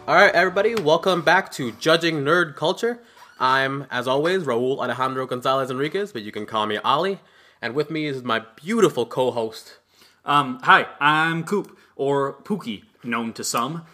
All right, everybody, welcome back to Judging Nerd Culture. I'm, as always, Raul Alejandro Gonzalez Enriquez, but you can call me Ali. And with me is my beautiful co-host. Hi, I'm Coop, or Pookie, known to some,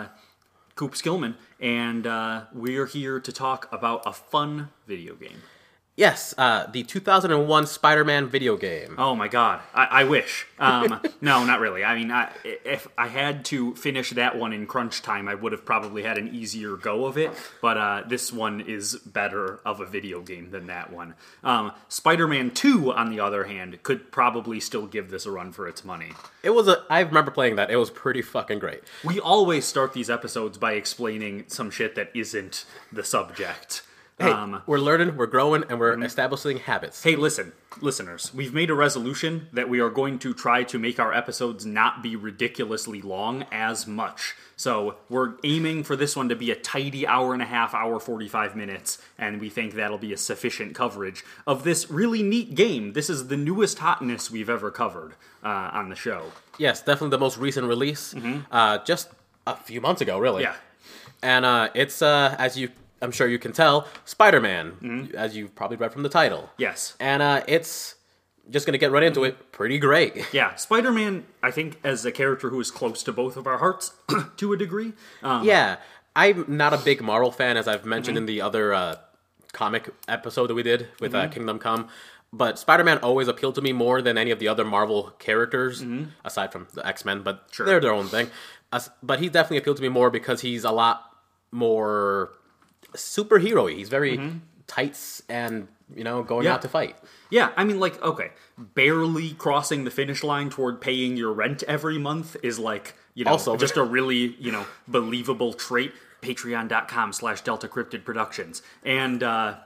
Coop Skillman, and we're here to talk about a fun video game. Yes, the 2001 Spider-Man video game. Oh my god, I wish. No, not really. I mean, if I had to finish that one in crunch time, I would have probably had an easier go of it, but this one is better of a video game than that one. Spider-Man 2, on the other hand, could probably still give this a run for its money. I remember playing that. It was pretty fucking great. We always start these episodes by explaining some shit that isn't the subject. Hey, we're learning, we're growing, and we're establishing habits. Hey, listeners, we've made a resolution that we are going to try to make our episodes not be ridiculously long as much. So we're aiming for this one to be a tidy hour and a half, hour 45 minutes, and we think that'll be a sufficient coverage of this really neat game. This is the newest hotness we've ever covered on the show. Yes, definitely the most recent release, just a few months ago, really. Yeah. And it's, I'm sure you can tell, Spider-Man, as you've probably read from the title. Yes. And it's, just going to get right into it, pretty great. Yeah, Spider-Man, I think, as a character who is close to both of our hearts, to a degree. Yeah, I'm not a big Marvel fan, as I've mentioned in the other comic episode that we did with Kingdom Come. But Spider-Man always appealed to me more than any of the other Marvel characters, aside from the X-Men, but they're their own thing. But he definitely appealed to me more because he's a lot more superhero-y. He's very tights and, going out to fight. Yeah, I mean, okay, barely crossing the finish line toward paying your rent every month is also just a really, believable trait. Patreon.com/Delta Cryptid Productions. And,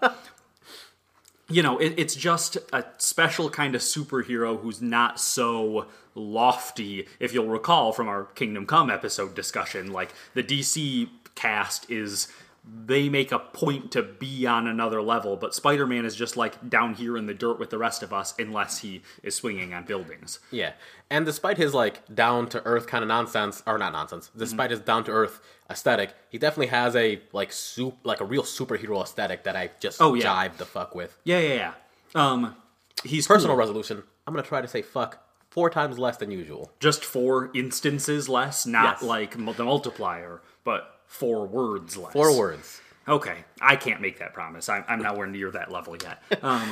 it's just a special kind of superhero who's not so lofty. If you'll recall from our Kingdom Come episode discussion, the DC cast is... They make a point to be on another level, but Spider-Man is just down here in the dirt with the rest of us unless he is swinging on buildings. Yeah, and despite his down-to-earth kind of nonsense, or not nonsense, despite his down-to-earth aesthetic, he definitely has a a real superhero aesthetic that I just jive the fuck with. Yeah. He's personal cool. Resolution. I'm gonna try to say fuck 4 times less than usual. Just 4 instances less, not the multiplier, but 4 words less. 4 words. Okay, I can't make that promise. I'm nowhere near that level yet.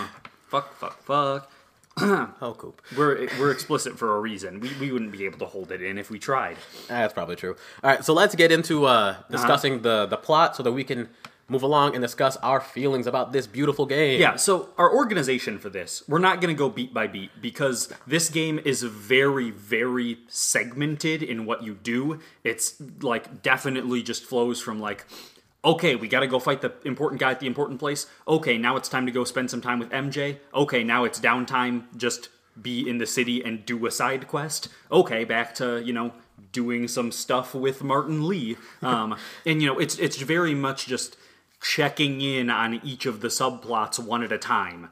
Fuck. Oh, Coop. We're explicit for a reason. We wouldn't be able to hold it in if we tried. That's probably true. All right, so let's get into discussing the plot so that we can move along and discuss our feelings about this beautiful game. Yeah, so our organization for this, we're not going to go beat by beat because this game is very, very segmented in what you do. It's definitely just flows from okay, we got to go fight the important guy at the important place. Okay, now it's time to go spend some time with MJ. Okay, now it's downtime, just be in the city and do a side quest. Okay, back to, doing some stuff with Martin Lee. And, it's very much just checking in on each of the subplots one at a time.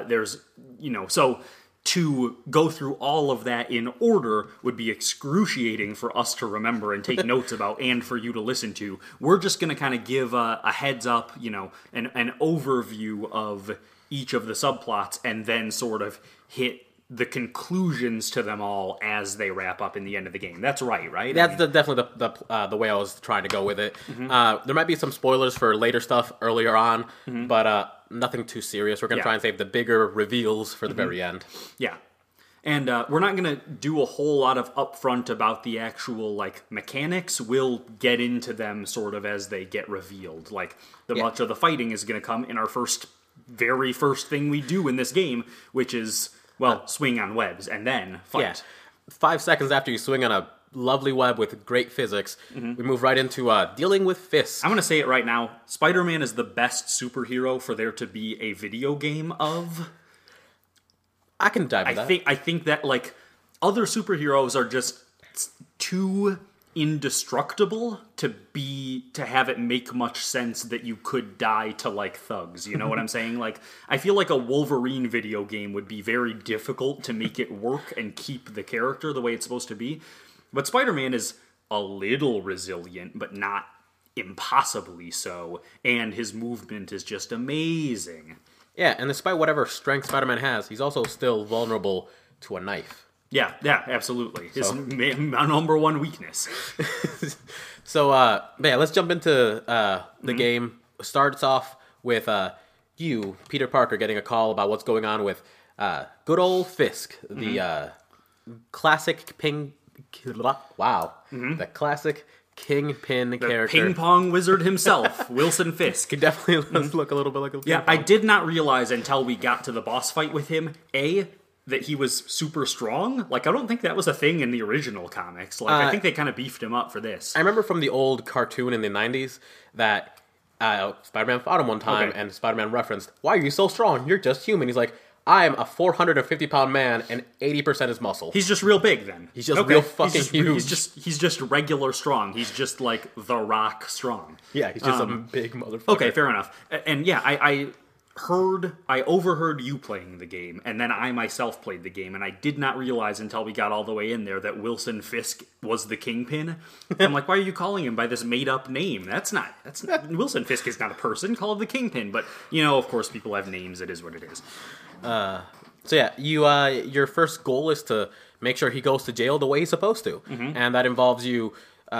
So to go through all of that in order would be excruciating for us to remember and take notes about and for you to listen to. We're just going to kind of give a heads up, an overview of each of the subplots and then sort of hit the conclusions to them all as they wrap up in the end of the game. That's right? That's definitely the way I was trying to go with it. There might be some spoilers for later stuff earlier on, but nothing too serious. We're going to try and save the bigger reveals for the very end. Yeah. And we're not going to do a whole lot of upfront about the actual, mechanics. We'll get into them sort of as they get revealed. Much of the fighting is going to come in our very first thing we do in this game, which is... swing on webs, and then fight. Yeah. 5 seconds after you swing on a lovely web with great physics, we move right into dealing with fists. I'm going to say it right now. Spider-Man is the best superhero for there to be a video game of. I can dive into that. I think that, other superheroes are just too indestructible to have it make much sense that you could die to thugs. You know what I'm saying? I feel like a Wolverine video game would be very difficult to make it work and keep the character the way it's supposed to be. But Spider-Man is a little resilient, but not impossibly so, and his movement is just amazing. Yeah, and despite whatever strength Spider-Man has, he's also still vulnerable to a knife. Yeah, absolutely. His number one weakness. So, yeah, let's jump into the game. Starts off with you, Peter Parker, getting a call about what's going on with good old Fisk, the classic ping... Wow. The classic Kingpin character. Ping pong wizard himself, Wilson Fisk. He definitely does look a little bit like a Yeah, I did not realize until we got to the boss fight with him, that he was super strong. Like, I don't think that was a thing in the original comics. Like, I think they kind of beefed him up for this. I remember from the old cartoon in the 90s that Spider-Man fought him one time, and Spider-Man referenced, "Why are you so strong? You're just human." He's like, "I'm a 450-pound man, and 80% is muscle." He's just real big, then. He's just real fucking huge. He's just regular strong. He's just like The Rock strong. Yeah, he's just a big motherfucker. Okay, fair enough. And yeah, I overheard you playing the game, and then I myself played the game, and I did not realize until we got all the way in there that Wilson Fisk was the Kingpin. I'm like, why are you calling him by this made-up name? That's not Wilson Fisk is not a person. Call him the Kingpin. But, of course, people have names. It is what it is. So yeah, your first goal is to make sure he goes to jail the way he's supposed to, and that involves you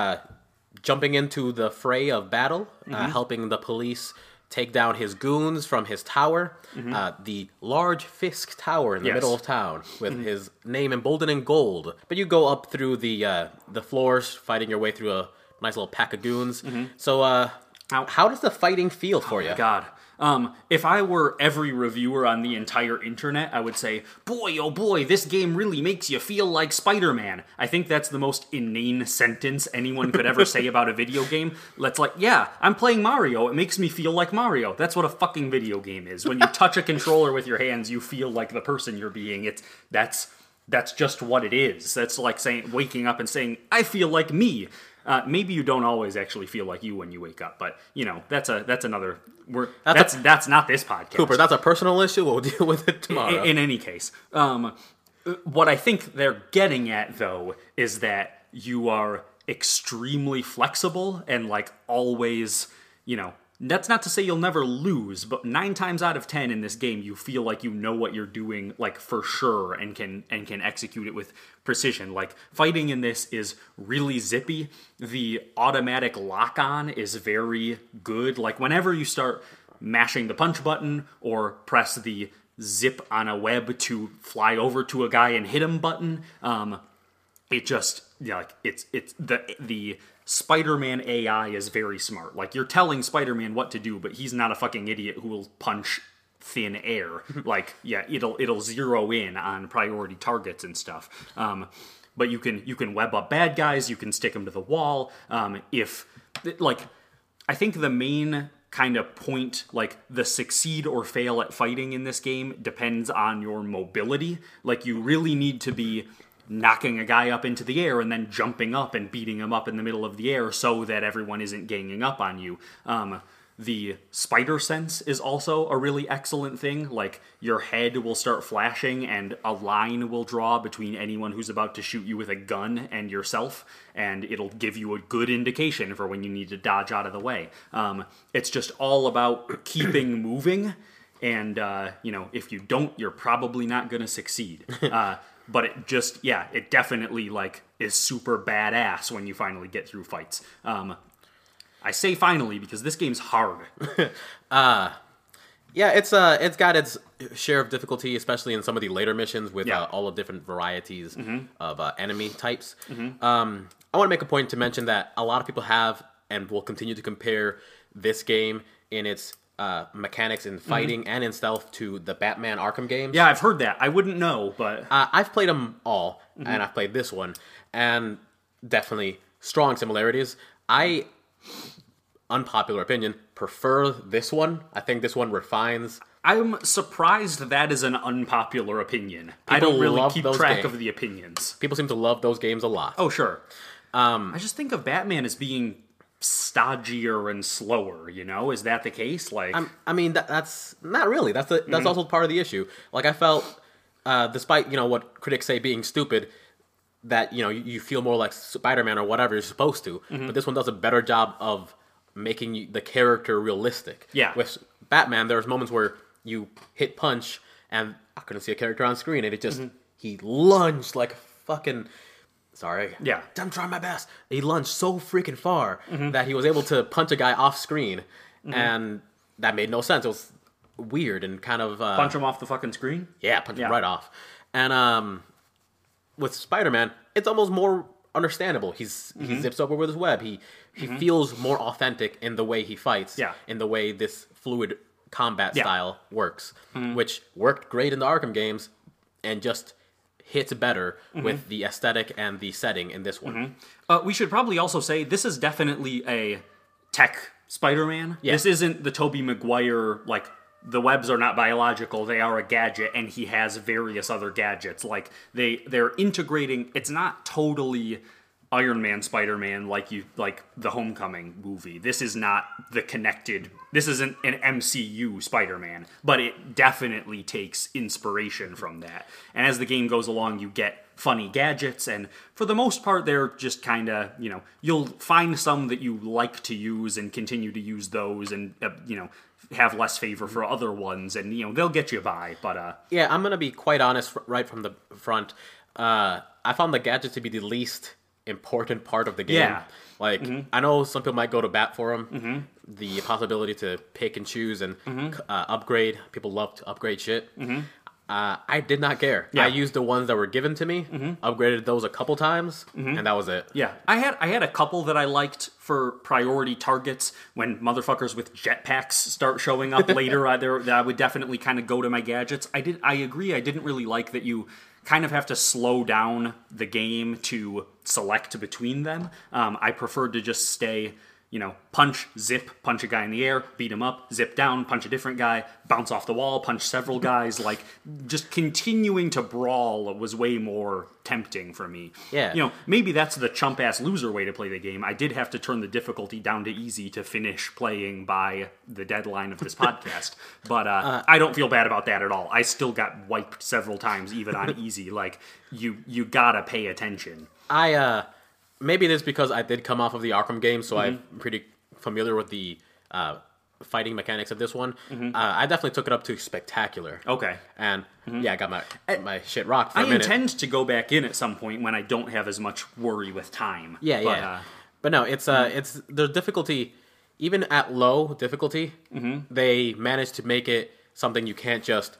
jumping into the fray of battle, helping the police take down his goons from his tower, the large Fisk Tower in the middle of town, with his name emboldened in gold. But you go up through the floors, fighting your way through a nice little pack of goons. So, how does the fighting feel for you? God. If I were every reviewer on the entire internet, I would say, boy, oh boy, this game really makes you feel like Spider-Man. I think that's the most inane sentence anyone could ever say about a video game. That's like, yeah, I'm playing Mario. It makes me feel like Mario. That's what a fucking video game is. When you touch a controller with your hands, you feel like the person you're being. That's just what it is. That's like waking up and saying, I feel like me. Maybe you don't always actually feel like you when you wake up, but that's another. That's not this podcast, Cooper. That's a personal issue. We'll deal with it tomorrow. In any case, what I think they're getting at though is that you are extremely flexible and like always, That's not to say you'll never lose, but 9 times out of 10 in this game, you feel like you know what you're doing, like for sure, and can execute it with precision. Like fighting in this is really zippy. The automatic lock-on is very good. Like whenever you start mashing the punch button or press the zip on a web to fly over to a guy and hit him button, it just it's the Spider-Man AI is very smart. Like, you're telling Spider-Man what to do, but he's not a fucking idiot who will punch thin air. Like, yeah, it'll zero in on priority targets and stuff. But you can web up bad guys, you can stick them to the wall. I think the main kind of point, like, the succeed or fail at fighting in this game depends on your mobility. Like, you really need to be knocking a guy up into the air and then jumping up and beating him up in the middle of the air so that everyone isn't ganging up on you. The spider sense is also a really excellent thing. Like, your head will start flashing and a line will draw between anyone who's about to shoot you with a gun and yourself, and it'll give you a good indication for when you need to dodge out of the way. It's just all about keeping moving, and, if you don't, you're probably not going to succeed. But it definitely, like, is super badass when you finally get through fights. I say finally because this game's hard. It's got its share of difficulty, especially in some of the later missions with all the different varieties of enemy types. I want to make a point to mention that a lot of people have and will continue to compare this game in its mechanics in fighting and in stealth to the Batman Arkham games. Yeah, I've heard that. I wouldn't know, but I've played them all, and I've played this one, and definitely strong similarities. Unpopular opinion, prefer this one. I think this one refines. I'm surprised that is an unpopular opinion. I don't really keep track of the opinions. People seem to love those games a lot. Oh, sure. I just think of Batman as being stodgier and slower, Is that the case? Like, that's not really. That's also part of the issue. Like, I felt, despite what critics say being stupid, that you feel more like Spider-Man or whatever you're supposed to. But this one does a better job of making the character realistic. Yeah. With Batman, there's moments where you hit punch, and I couldn't see a character on screen, and it just he lunged like fucking. Sorry. Yeah. I'm trying my best. He lunged so freaking far that he was able to punch a guy off screen, and that made no sense. It was weird and kind of Punch him off the fucking screen? Yeah, punch him right off. And with Spider-Man, it's almost more understandable. He zips over with his web. He feels more authentic in the way he fights. Yeah. In the way this fluid combat style works, which worked great in the Arkham games, and just hits better with the aesthetic and the setting in this one. We should probably also say this is definitely a tech Spider-Man. Yeah. This isn't the Tobey Maguire, like, the webs are not biological, they are a gadget, and he has various other gadgets. Like, they're integrating, it's not totally Iron Man Spider-Man like the Homecoming movie. This is not this isn't an MCU Spider-Man, but it definitely takes inspiration from that. And as the game goes along, you get funny gadgets, and for the most part, they're just kind of, you'll find some that you like to use and continue to use those, and, have less favor for other ones, and, they'll get you by, but... Yeah, I'm going to be quite honest right from the front. I found the gadgets to be the least important part of the game. Yeah. Like, I know some people might go to bat for them. The possibility to pick and choose and upgrade. People love to upgrade shit. I did not care. Yeah. I used the ones that were given to me, upgraded those a couple times, and that was it. Yeah, I had a couple that I liked for priority targets. When motherfuckers with jetpacks start showing up later, I would definitely kind of go to my gadgets. I agree. I didn't really like that you kind of have to slow down the game to select between them. I preferred to just stay, punch, zip, punch a guy in the air, beat him up, zip down, punch a different guy, bounce off the wall, punch several guys. Like, just continuing to brawl was way more tempting for me. Yeah. Maybe that's the chump-ass loser way to play the game. I did have to turn the difficulty down to easy to finish playing by the deadline of this podcast. But I don't feel bad about that at all. I still got wiped several times, even on easy. Like, you gotta pay attention. Maybe it is because I did come off of the Arkham game, so I'm pretty familiar with the fighting mechanics of this one. I definitely took it up to spectacular. Okay. And I got my shit rocked for a minute. I intend to go back in at some point when I don't have as much worry with time. But no, it's the difficulty, even at low difficulty, they managed to make it something you can't just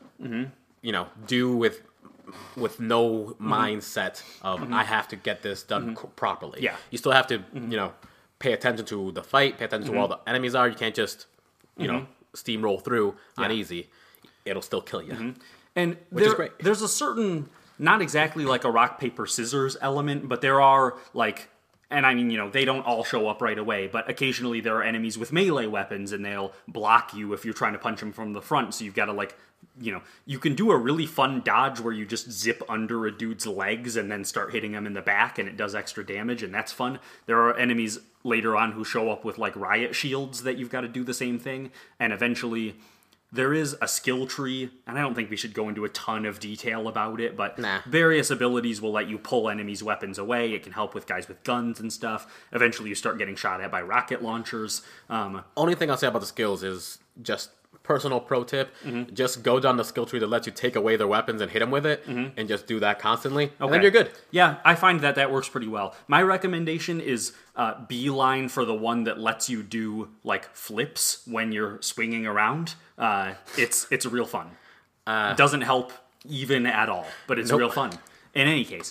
do with no mindset of I have to get this done properly. Yeah. You still have to, pay attention to the fight, pay attention to where all the enemies are. You can't just, steamroll through on easy. It'll still kill you. And which is great. There's a certain, not exactly like a rock, paper, scissors element, but there are like, and I mean, they don't all show up right away, but occasionally there are enemies with melee weapons, and they'll block you if you're trying to punch them from the front, so you've got to you can do a really fun dodge where you just zip under a dude's legs and then start hitting him in the back, and it does extra damage, and that's fun. There are enemies later on who show up with, like, riot shields that you've got to do the same thing, and eventually there is a skill tree, and I don't think we should go into a ton of detail about it, but various abilities will let you pull enemies' weapons away. It can help with guys with guns and stuff. Eventually you start getting shot at by rocket launchers. Only thing I'll say about the skills is just personal pro tip. Just go down the skill tree that lets you take away their weapons and hit them with it, and just do that constantly, and then you're good. Yeah, I find that works pretty well. My recommendation is beeline for the one that lets you do, like, flips when you're swinging around. It's real fun. It doesn't help even at all, but it's real fun. In any case,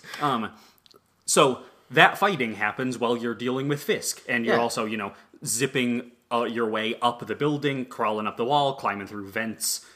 so that fighting happens while you're dealing with Fisk, and you're also, zipping your way up the building, crawling up the wall, climbing through vents.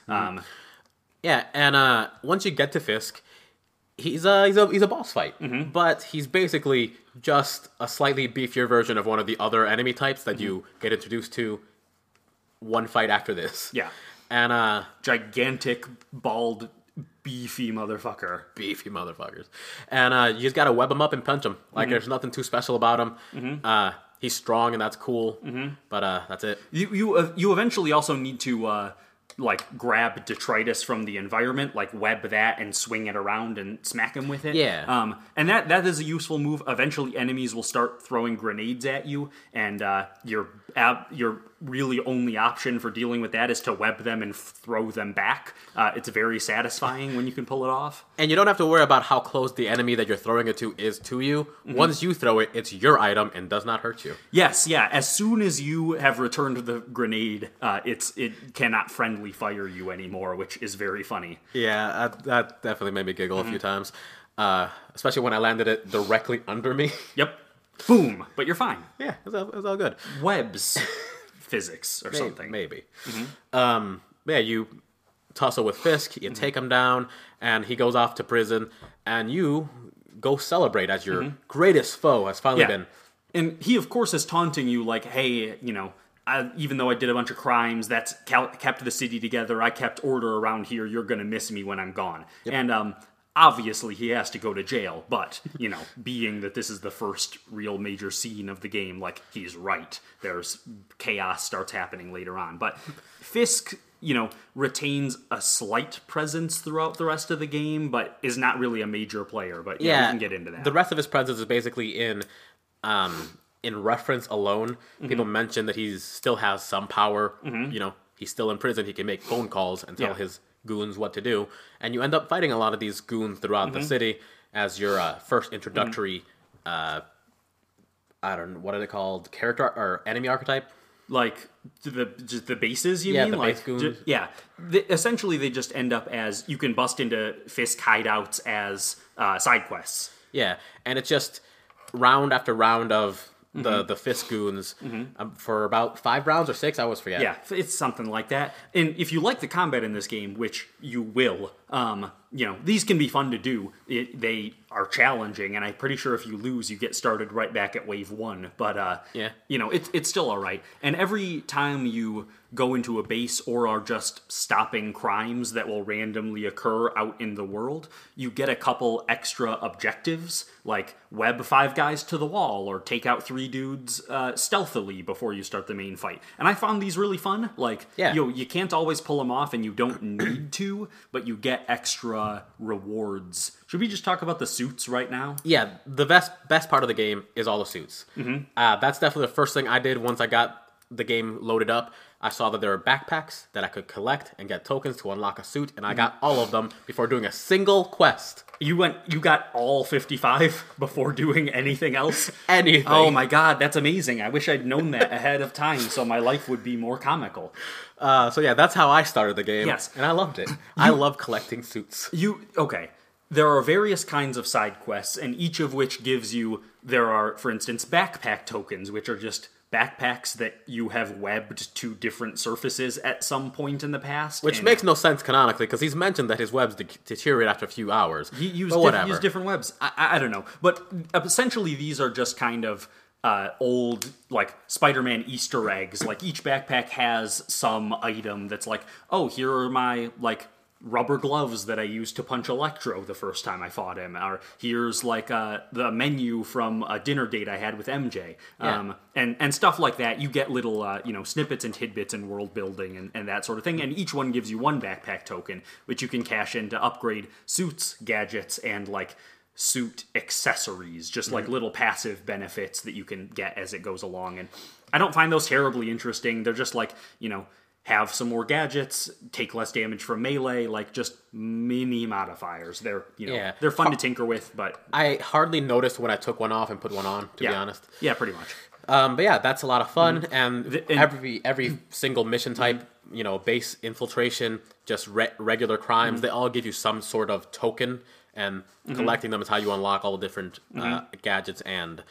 And once you get to Fisk, he's a boss fight, but he's basically just a slightly beefier version of one of the other enemy types that you get introduced to one fight after this. Yeah. And gigantic, bald, beefy motherfucker. Beefy motherfuckers. And you just gotta web him up and punch him. Like, there's nothing too special about him. He's strong, and that's cool, but that's it. You eventually also need to like grab detritus from the environment, like web that and swing it around and smack him with it. Yeah. And that is a useful move. Eventually, enemies will start throwing grenades at you, and your really only option for dealing with that is to web them and throw them back. It's very satisfying when you can pull it off. And you don't have to worry about how close the enemy that you're throwing it to is to you. Once you throw it, it's your item and does not hurt you. Yes, yeah. As soon as you have returned the grenade, it cannot friendly fire you anymore, which is very funny. Yeah, that definitely made me giggle a few times. Especially when I landed it directly under me. Yep. Boom. But you're fine. Yeah, it was all good. Webs. Physics or something. Maybe. Yeah, you tussle with Fisk, you take him down, and he goes off to prison, and you go celebrate as your greatest foe has finally been. And he, of course, is taunting you like, hey, even though I did a bunch of crimes, that's kept the city together, I kept order around here, you're going to miss me when I'm gone. Yep. And obviously he has to go to jail, but, being that this is the first real major scene of the game, like, he's right. There's chaos starts happening later on. But Fisk, retains a slight presence throughout the rest of the game, but is not really a major player. But yeah, we can get into that. The rest of his presence is basically in reference alone. People mention that he still has some power. He's still in prison. He can make phone calls and tell his goons what to do. And you end up fighting a lot of these goons throughout the city as your first introductory, I don't know, what are they called? Character or enemy archetype? Like the bases, you mean? The like base goons. Essentially, they just end up as you can bust into Fisk hideouts as side quests. Yeah, and it's just round after round of the Fisk goons for about 5 rounds or 6. I always forget. Yeah, it's something like that. And if you like the combat in this game, which you will, these can be fun to do. They are challenging, and I'm pretty sure if you lose, you get started right back at wave 1. But it's still all right. And every time you go into a base or are just stopping crimes that will randomly occur out in the world, you get a couple extra objectives, like web 5 guys to the wall or take out 3 dudes stealthily before you start the main fight. And I found these really fun. Like, you can't always pull them off, and you don't need to, but you get extra rewards. Should we just talk about the suits right now? Yeah, the best part of the game is all the suits. That's definitely the first thing I did once I got the game loaded up. I saw that there were backpacks that I could collect and get tokens to unlock a suit, and I got all of them before doing a single quest. You got all 55 before doing anything else? Anything. Oh my god, that's amazing. I wish I'd known that ahead of time so my life would be more comical. That's how I started the game. Yes. And I loved it. I love collecting suits. Okay. There are various kinds of side quests, and each of which gives you, there are, for instance, backpack tokens, which are just backpacks that you have webbed to different surfaces at some point in the past. Which makes no sense canonically, because he's mentioned that his webs deteriorate after a few hours. He used different webs. I don't know. But essentially these are just kind of old, like, Spider-Man Easter eggs. Like, each backpack has some item that's like, oh, here are my, like, rubber gloves that I used to punch Electro the first time I fought him. Or here's like the menu from a dinner date I had with MJ. And stuff like that. You get little snippets and tidbits and world building and that sort of thing. And each one gives you one backpack token, which you can cash in to upgrade suits, gadgets, and like suit accessories, just like little passive benefits that you can get as it goes along. And I don't find those terribly interesting. They're just like, have some more gadgets, take less damage from melee, like just mini modifiers. They're they're fun to tinker with, but I hardly noticed when I took one off and put one on, to be honest. Yeah, pretty much. But yeah, that's a lot of fun, and every single mission type, base infiltration, just regular crimes, they all give you some sort of token, and collecting them is how you unlock all the different gadgets and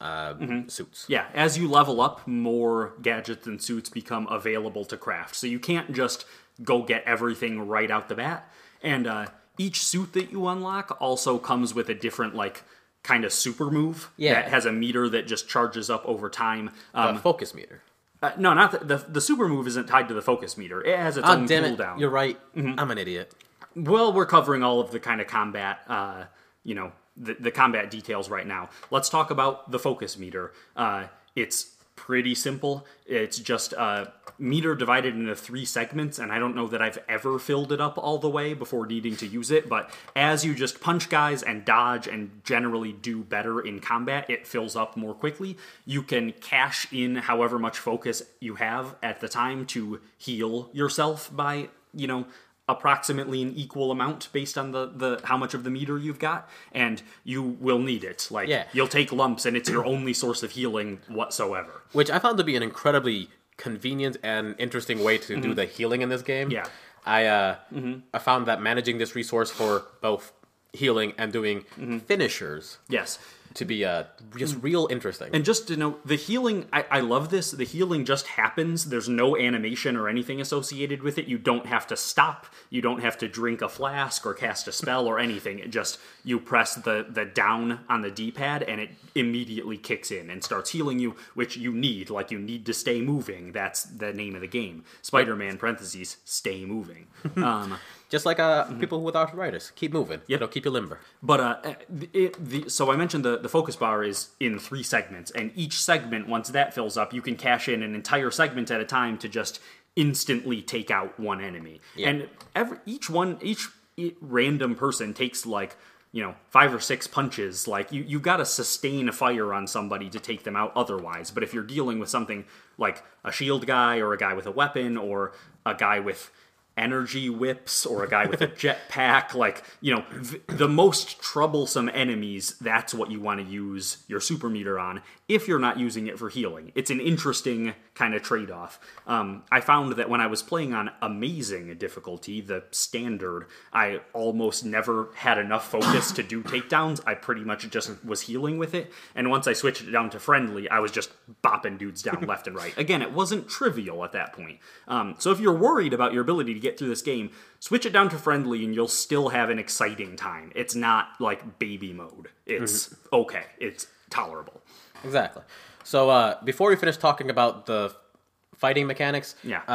suits. Yeah, as you level up, more gadgets and suits become available to craft. So you can't just go get everything right out the bat. And each suit that you unlock also comes with a different, like, kind of super move that has a meter that just charges up over time. Focus meter. No, not the super move isn't tied to the focus meter. It has its own cooldown. You're right. I'm an idiot. Well, we're covering all of the kind of combat, the combat details right now. Let's talk about the focus meter. It's pretty simple. It's just meter divided into 3 segments, and I don't know that I've ever filled it up all the way before needing to use it, but as you just punch guys and dodge and generally do better in combat, it fills up more quickly. You can cash in however much focus you have at the time to heal yourself by, approximately an equal amount based on the how much of the meter you've got, and you will need it. You'll take lumps, and it's your only source of healing whatsoever. Which I found to be an incredibly convenient and interesting way to do the healing in this game. Yeah. I found that managing this resource for both healing and doing finishers Yes. to be just real interesting. And just to know, the healing, I love this. The healing just happens. There's no animation or anything associated with it. You don't have to stop. You don't have to drink a flask or cast a spell or anything. It just, you press the down on the D-pad and it immediately kicks in and starts healing you, which you need. Like, you need to stay moving. That's the name of the game. Spider-Man, parentheses, stay moving. Just like people with arthritis. Keep moving. Yep. It'll keep you limber. But so I mentioned the focus bar is in 3 segments, and each segment, once that fills up, you can cash in an entire segment at a time to just instantly take out one enemy. Yeah. And each random person takes 5 or 6 punches. Like, you got to sustain a fire on somebody to take them out otherwise. But if you're dealing with something like a shield guy or a guy with a weapon or a guy with energy whips or a guy with a jetpack, the most troublesome enemies, that's what you want to use your super meter on if you're not using it for healing. It's an interesting kind of trade-off. I found that when I was playing on amazing difficulty, the standard, I almost never had enough focus to do takedowns. I pretty much just was healing with it, and once I switched it down to friendly, I was just bopping dudes down left and right. Again, it wasn't trivial at that point. So if you're worried about your ability to get through this game, switch it down to friendly and you'll still have an exciting time. It's not like baby mode. It's okay. It's tolerable. Exactly. So before we finish talking about the fighting mechanics,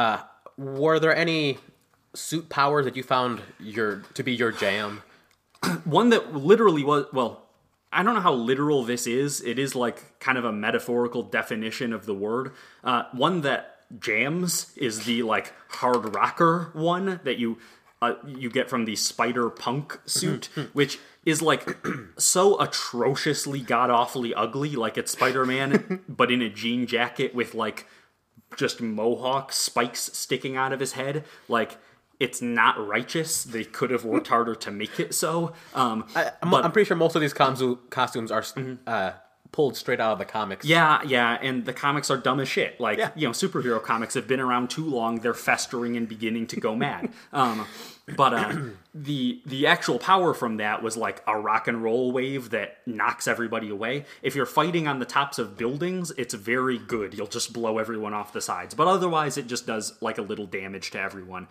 were there any suit powers that you found to be your jam? One that literally was, well, I don't know how literal this is. It is like kind of a metaphorical definition of the word. One that jams is the hard rocker one that you get from the Spider Punk suit, which is so atrociously god-awfully ugly, like it's Spider-Man, but in a jean jacket with just mohawk spikes sticking out of his head. It's not righteous. They could have worked harder to make it so. I'm pretty sure most of these costumes are pulled straight out of the comics. Yeah, and the comics are dumb as shit. Superhero comics have been around too long. They're festering and beginning to go mad. But the actual power from that was a rock and roll wave that knocks everybody away. If you're fighting on the tops of buildings, it's very good. You'll just blow everyone off the sides. But otherwise, it just does a little damage to everyone.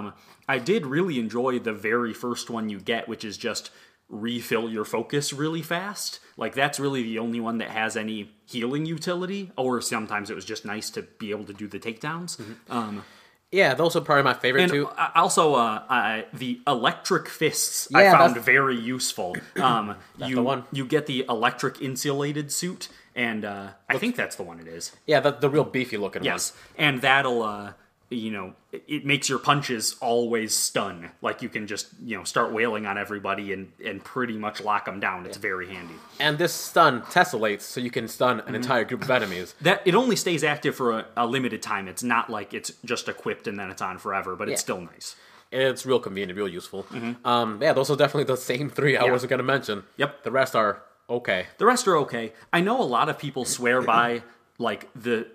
I did really enjoy the very first one you get, which is just refill your focus really fast. That's really the only one that has any healing utility, or sometimes it was just nice to be able to do the takedowns. Yeah, those are probably my favorite too. Also, the electric fists I found very useful. That's the one. You get the electric insulated suit, and I think that's the one it is. Yeah, the real beefy looking one. Yes, and that'll it makes your punches always stun. You can just, start wailing on everybody and pretty much lock them down. It's very handy. And this stun tessellates, so you can stun an entire group of enemies. That it only stays active for a limited time. It's not like it's just equipped and then it's on forever, but it's still nice. It's real convenient, real useful. Those are definitely the same 3 I was going to mention. Yep. The rest are okay. The rest are okay. I know a lot of people swear by, the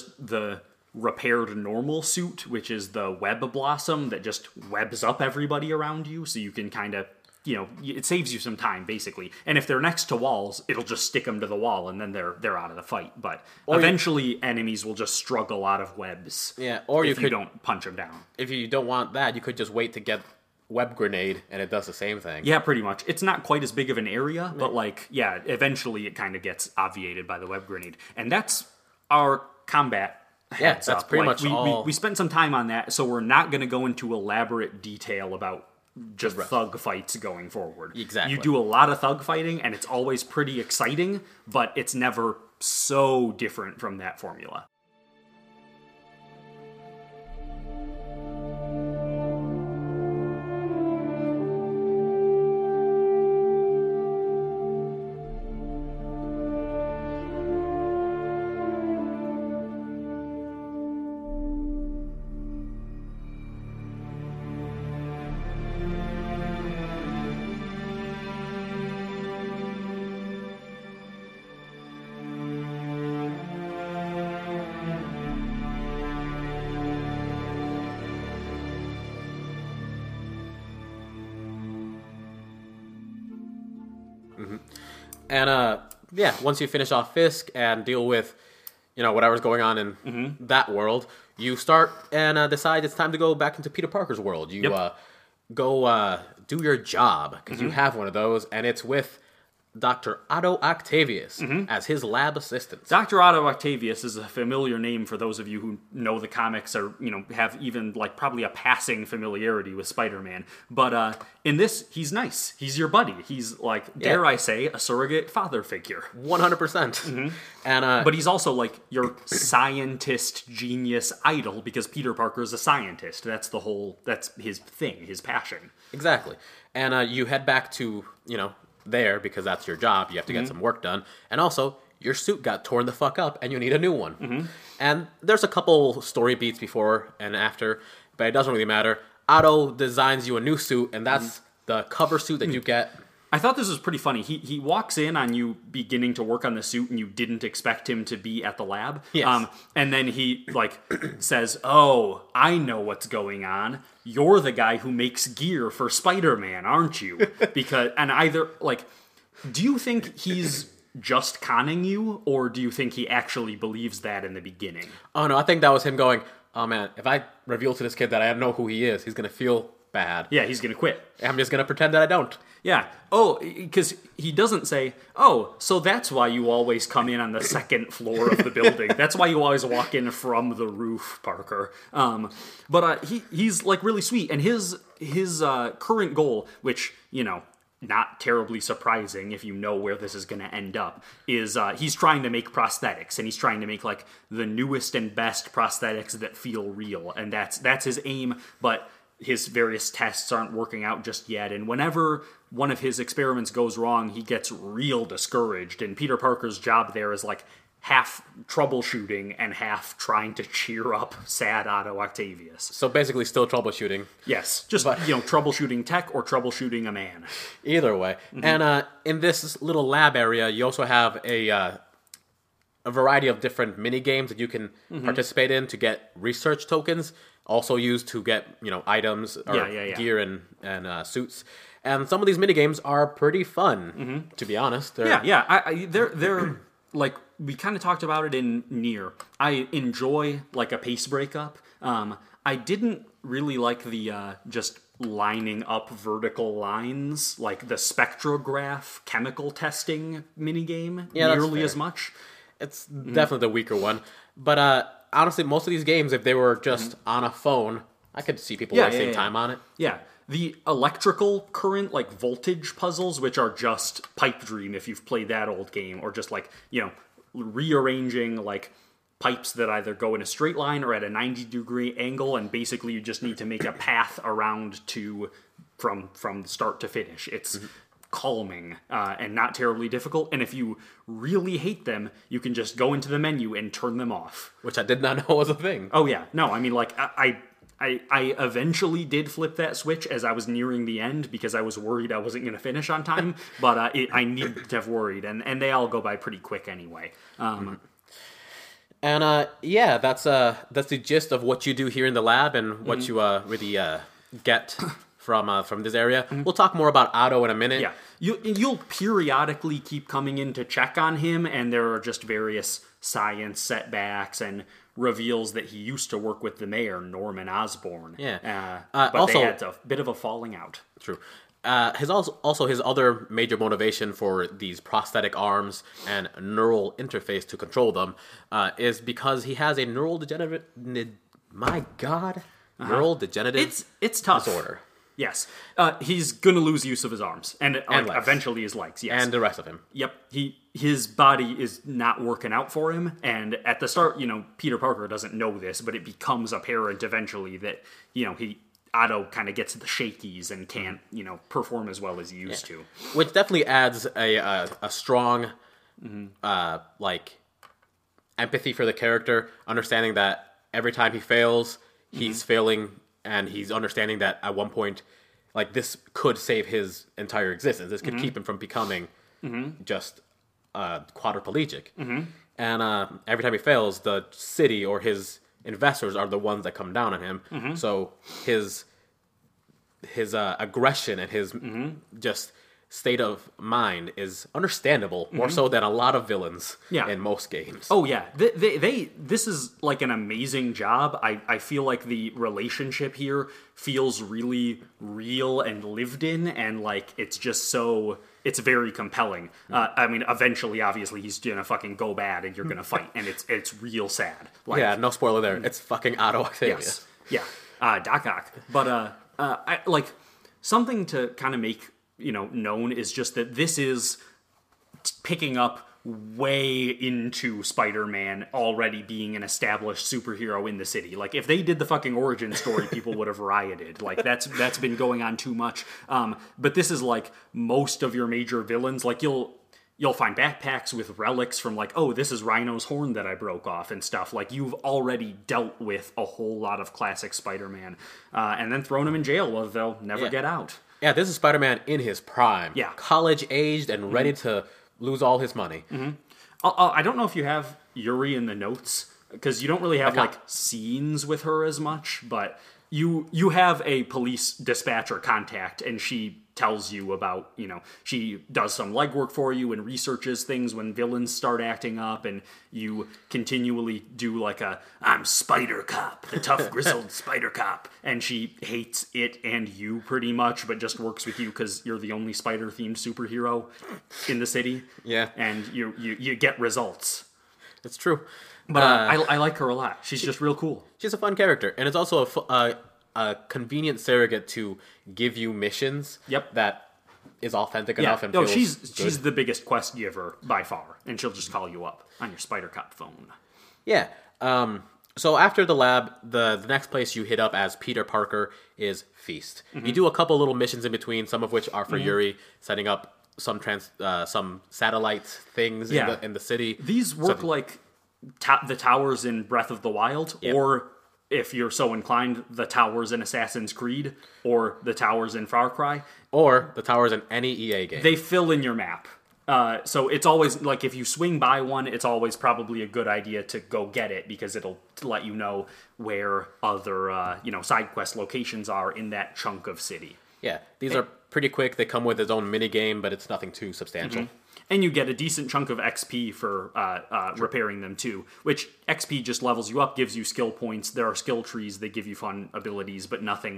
repaired normal suit, which is the web blossom that just webs up everybody around you, so you can kind of, it saves you some time, basically. And if they're next to walls, it'll just stick them to the wall, and then they're out of the fight. But eventually, enemies will just struggle out of webs. Yeah, or you don't punch them down. If you don't want that, you could just wait to get web grenade, and it does the same thing. Yeah, pretty much. It's not quite as big of an area, but eventually it kind of gets obviated by the web grenade. And that's our combat. Yeah, that's pretty much all. We spent some time on that, so we're not going to go into elaborate detail about just thug fights going forward. Exactly. You do a lot of thug fighting, and it's always pretty exciting, but it's never so different from that formula. And yeah, once you finish off Fisk and deal with, whatever's going on in that world, you start and decide it's time to go back into Peter Parker's world. You go do your job, because you have one of those, and it's with Dr. Otto Octavius as his lab assistant. Dr. Otto Octavius is a familiar name for those of you who know the comics or, have even, probably a passing familiarity with Spider-Man. But in this, he's nice. He's your buddy. He's, dare I say, a surrogate father figure. 100%. And but he's also, your scientist genius idol, because Peter Parker is a scientist. That's his thing, his passion. Exactly. And you head back to, there, because that's your job. You have to get some work done. And also, your suit got torn the fuck up and you need a new one. And there's a couple story beats before and after, but it doesn't really matter. Otto designs you a new suit, and that's the cover suit that you get. I thought this was pretty funny. He walks in on you beginning to work on the suit, and you didn't expect him to be at the lab. Yes. And then he says, "Oh, I know what's going on. You're the guy who makes gear for Spider-Man, aren't you?" Do you think he's just conning you, or do you think he actually believes that in the beginning? Oh no, I think that was him going, "Oh man, if I reveal to this kid that I know who he is, he's gonna feel bad. Yeah, he's gonna quit. I'm just gonna pretend that I don't." Yeah. Oh, because he doesn't say, "Oh, so that's why you always come in on the second floor of the building. That's why you always walk in from the roof, Parker." But he's really sweet, and his current goal, which not terribly surprising if you know where this is going to end up, is he's trying to make prosthetics, and he's trying to make the newest and best prosthetics that feel real, and that's his aim. But his various tests aren't working out just yet, and whenever one of his experiments goes wrong, he gets real discouraged, and Peter Parker's job there is half troubleshooting and half trying to cheer up sad Otto Octavius. So basically still troubleshooting. Yes, just troubleshooting tech or troubleshooting a man. Either way. And in this little lab area, you also have a variety of different mini games that you can participate in to get research tokens, also used to get items or gear and suits. And some of these mini games are pretty fun, to be honest. They're we kind of talked about it in Nier. I enjoy a pace breakup. I didn't really like the just lining up vertical lines, like the spectrograph chemical testing minigame, nearly as much. It's definitely the weaker one. But honestly, most of these games, if they were just on a phone, I could see people wasting time on it. Yeah. The electrical current, voltage puzzles, which are just Pipe Dream if you've played that old game, or just rearranging pipes that either go in a straight line or at a 90-degree angle, and basically you just need to make a path around from start to finish. It's calming and not terribly difficult, and if you really hate them, you can just go into the menu and turn them off. Which I did not know was a thing. Oh yeah, no, I mean I eventually did flip that switch as I was nearing the end, because I was worried I wasn't going to finish on time, but I needed to have worried, and they all go by pretty quick anyway. And that's the gist of what you do here in the lab and what you really get from this area. We'll talk more about Otto in a minute. Yeah, you'll periodically keep coming in to check on him, and there are just various science setbacks and reveals that he used to work with the mayor, Norman Osborn. Yeah. But also, they had a bit of a falling out. True. His other major motivation for these prosthetic arms and neural interface to control them is because he has a neural degenerative it's tough disorder. Yes. He's gonna lose use of his arms and eventually his legs. Yes. And the rest of him. Yep. his body is not working out for him, and at the start, Peter Parker doesn't know this, but it becomes apparent eventually that, Otto kind of gets the shakies and can't, perform as well as he used to. Which definitely adds a strong, empathy for the character, understanding that every time he fails, he's failing, and he's understanding that at one point, this could save his entire existence. This could keep him from becoming just quadriplegic. And every time he fails, the city or his investors are the ones that come down on him. So his aggression and his just state of mind is understandable, more so than a lot of villains in most games. Oh yeah, this is like an amazing job. I feel like the relationship here feels really real and lived in, and it's just so, it's very compelling. I mean, eventually, obviously, he's gonna fucking go bad, and you're gonna fight, and it's real sad. No spoiler there. It's fucking Otto Octavius. Yes. Yeah. Doc Ock. But I something to kind of make known is just that this is picking up way into Spider-Man already being an established superhero in the city. If they did the fucking origin story, people would have rioted. That's been going on too much. But this is most of your major villains. You'll find backpacks with relics from this is Rhino's horn that I broke off and stuff. You've already dealt with a whole lot of classic Spider-Man, and then thrown him in jail where they'll never get out. Yeah, this is Spider-Man in his prime. Yeah. College-aged and ready to lose all his money. I don't know if you have Yuri in the notes, because you don't really have scenes with her as much, but you have a police dispatcher contact, and she tells you about, she does some legwork for you and researches things when villains start acting up, and you continually do I'm Spider Cop, the tough grizzled Spider Cop, and she hates it and you pretty much, but just works with you because you're the only spider themed superhero in the city. Yeah. And you get results. It's true. But I like her a lot. She's just real cool. She's a fun character, and it's also a convenient surrogate to give you missions that is authentic enough and feels she's the biggest quest giver by far, and she'll just call you up on your Spider Cop phone. Yeah. So after the lab, the next place you hit up as Peter Parker is Feast. You do a couple little missions in between, some of which are for Yuri, setting up some satellite things in the city. These work the towers in Breath of the Wild, or if you're so inclined, the towers in Assassin's Creed, or the towers in Far Cry. Or the towers in any EA game. They fill in your map. So it's always, if you swing by one, it's always probably a good idea to go get it, because it'll let you know where other, side quest locations are in that chunk of city. Yeah, these are pretty quick. They come with its own minigame, but it's nothing too substantial. And you get a decent chunk of XP for repairing them too, which XP just levels you up, gives you skill points. There are skill trees that give you fun abilities, but nothing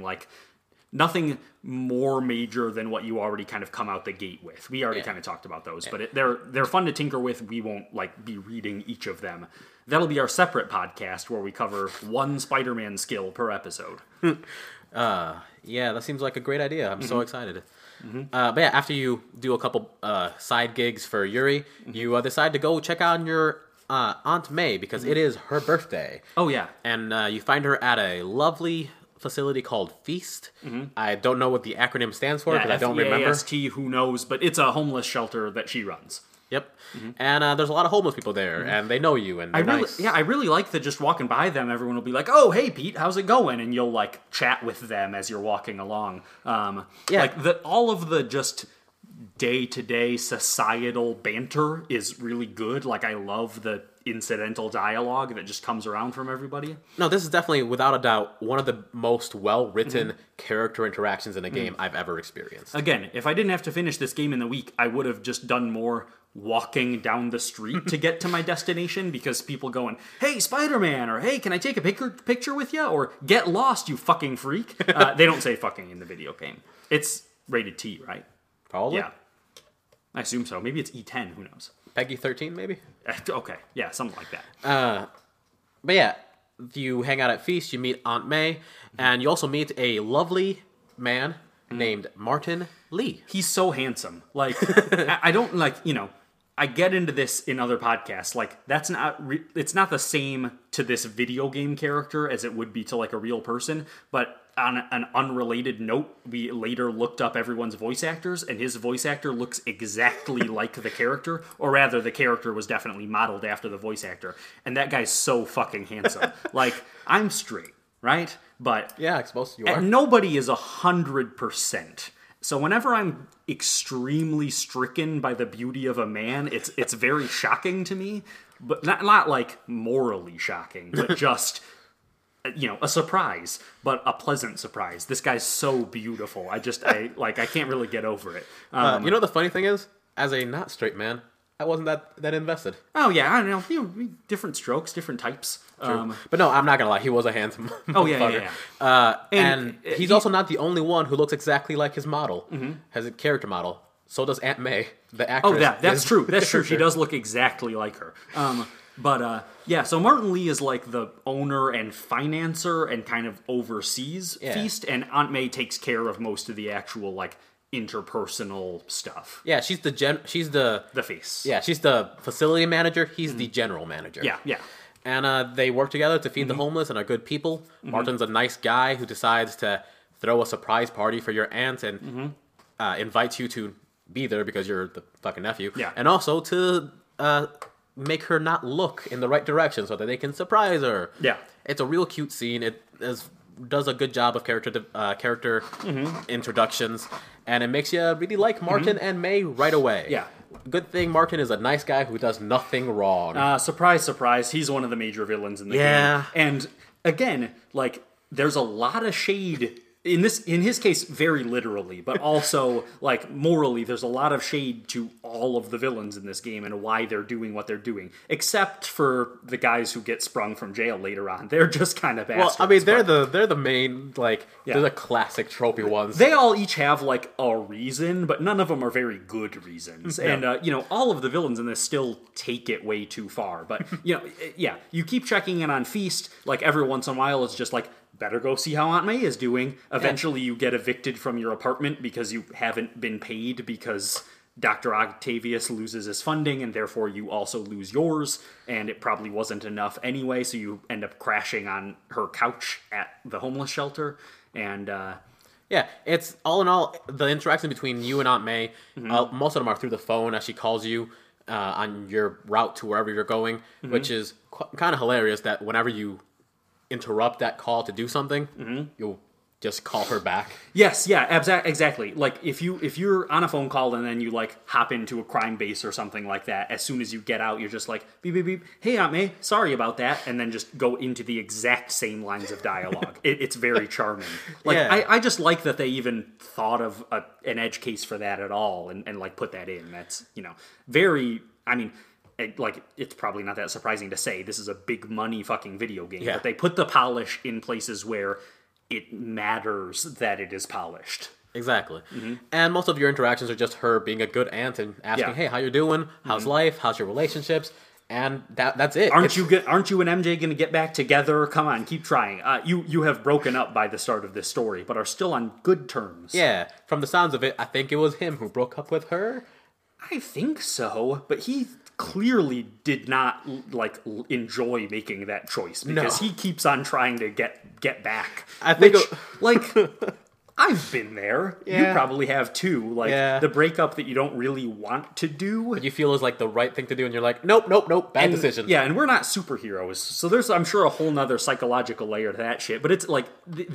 more major than what you already kind of come out the gate with. We already kind of talked about those, but they're fun to tinker with. We won't be reading each of them. That'll be our separate podcast where we cover one Spider-Man skill per episode. Yeah, that seems like a great idea. I'm so excited. But yeah, after you do a couple side gigs for Yuri, you decide to go check out your Aunt May, because it is her birthday. Oh, yeah. And you find her at a lovely facility called Feast. I don't know what the acronym stands for, because I don't remember. Feast, who knows, but it's a homeless shelter that she runs. Yep. And there's a lot of homeless people there, and they know you, and they're nice. Yeah, I really like that just walking by them, everyone will be like, oh, hey, Pete, how's it going? And you'll, chat with them as you're walking along. All of the just day-to-day societal banter is really good. I love the incidental dialogue that just comes around from everybody. No, this is definitely, without a doubt, one of the most well-written character interactions in a game I've ever experienced. Again, if I didn't have to finish this game in the week, I would have just done more walking down the street to get to my destination, because people going, hey, Spider-Man, or hey, can I take a picture with you? Or get lost, you fucking freak. They don't say fucking in the video game. It's rated T, right? Probably. Yeah. I assume so. Maybe it's E10, who knows? Peggy 13, maybe? Okay, yeah, something like that. But yeah, you hang out at Feast, you meet Aunt May, and you also meet a lovely man named Martin Lee. He's so handsome. I don't, I get into this in other podcasts. Like, that's not it's not the same to this video game character as it would be to like a real person. But on an unrelated note, we later looked up everyone's voice actors, and his voice actor looks exactly like the character, or rather, the character was definitely modeled after the voice actor. And that guy's so fucking handsome. Like, I'm straight, right? But Yeah, I suppose you are. and nobody is 100%. So whenever I'm extremely stricken by the beauty of a man, it's very shocking to me, but not like morally shocking, but just a surprise, but a pleasant surprise. This guy's so beautiful. I can't really get over it. You know what the funny thing is? As a not straight man, I wasn't that invested. Oh yeah, I don't know. Different strokes, different types. But no, I'm not gonna lie. He was a handsome. Oh yeah, motherfucker. And he's also not the only one who looks exactly like his model, has a character model. So does Aunt May, the actress. Oh yeah, that's true. That's true. She does look exactly like her. So Martin Lee is like the owner and financer and kind of oversees Feast, and Aunt May takes care of most of the actual like interpersonal stuff. Yeah, she's the face. Yeah, she's the facility manager. He's the general manager. Yeah. And they work together to feed the homeless and are good people. Martin's a nice guy who decides to throw a surprise party for your aunt and invites you to be there because you're the fucking nephew. Yeah. And also to make her not look in the right direction so that they can surprise her. Yeah. It's a real cute scene. It does a good job of character introductions, and it makes you really like Martin and May right away. Yeah. Good thing Martin is a nice guy who does nothing wrong. Surprise, surprise. He's one of the major villains in the Yeah. game. And again, like, there's a lot of shade in his case, very literally, but also like morally, there's a lot of shade to all of the villains in this game and why they're doing what they're doing. Except for the guys who get sprung from jail later on, they're just kind of bastards. Well, I mean, they're the main they're the classic tropey ones. They all each have like a reason, but none of them are very good reasons. And all of the villains in this still take it way too far. But you keep checking in on Feast like every once in a while. It's just like, better go see how Aunt May is doing. Eventually you get evicted from your apartment because you haven't been paid because Dr. Octavius loses his funding and therefore you also lose yours, and it probably wasn't enough anyway, so you end up crashing on her couch at the homeless shelter. And it's all in all, the interaction between you and Aunt May, most of them are through the phone as she calls you on your route to wherever you're going, which is kind of hilarious that whenever you interrupt that call to do something, you'll just call her back. Yes, yeah, exactly. Like if you're on a phone call and then you like hop into a crime base or something like that, as soon as you get out, you're just like beep beep beep. Hey Aunt May, sorry about that, and then just go into the exact same lines of dialogue. It's very charming. Like I just like that they even thought of an edge case for that at all, and like put that in. That's very. I mean. Like, it's probably not that surprising to say this is a big money fucking video game, but they put the polish in places where it matters that it is polished. Exactly. And most of your interactions are just her being a good aunt and asking, hey, how you doing? How's life? How's your relationships? And that's it. Aren't you and MJ going to get back together? Come on, keep trying. You have broken up by the start of this story, but are still on good terms. Yeah, from the sounds of it, I think it was him who broke up with her. I think so, but he clearly did not enjoy making that choice because he keeps on trying to get back. I think I've been there. You probably have too. The breakup that you don't really want to do, but you feel is like the right thing to do, and you're like, nope, bad decision. Yeah, and we're not superheroes, so there's I'm sure a whole nother psychological layer to that shit. But it's like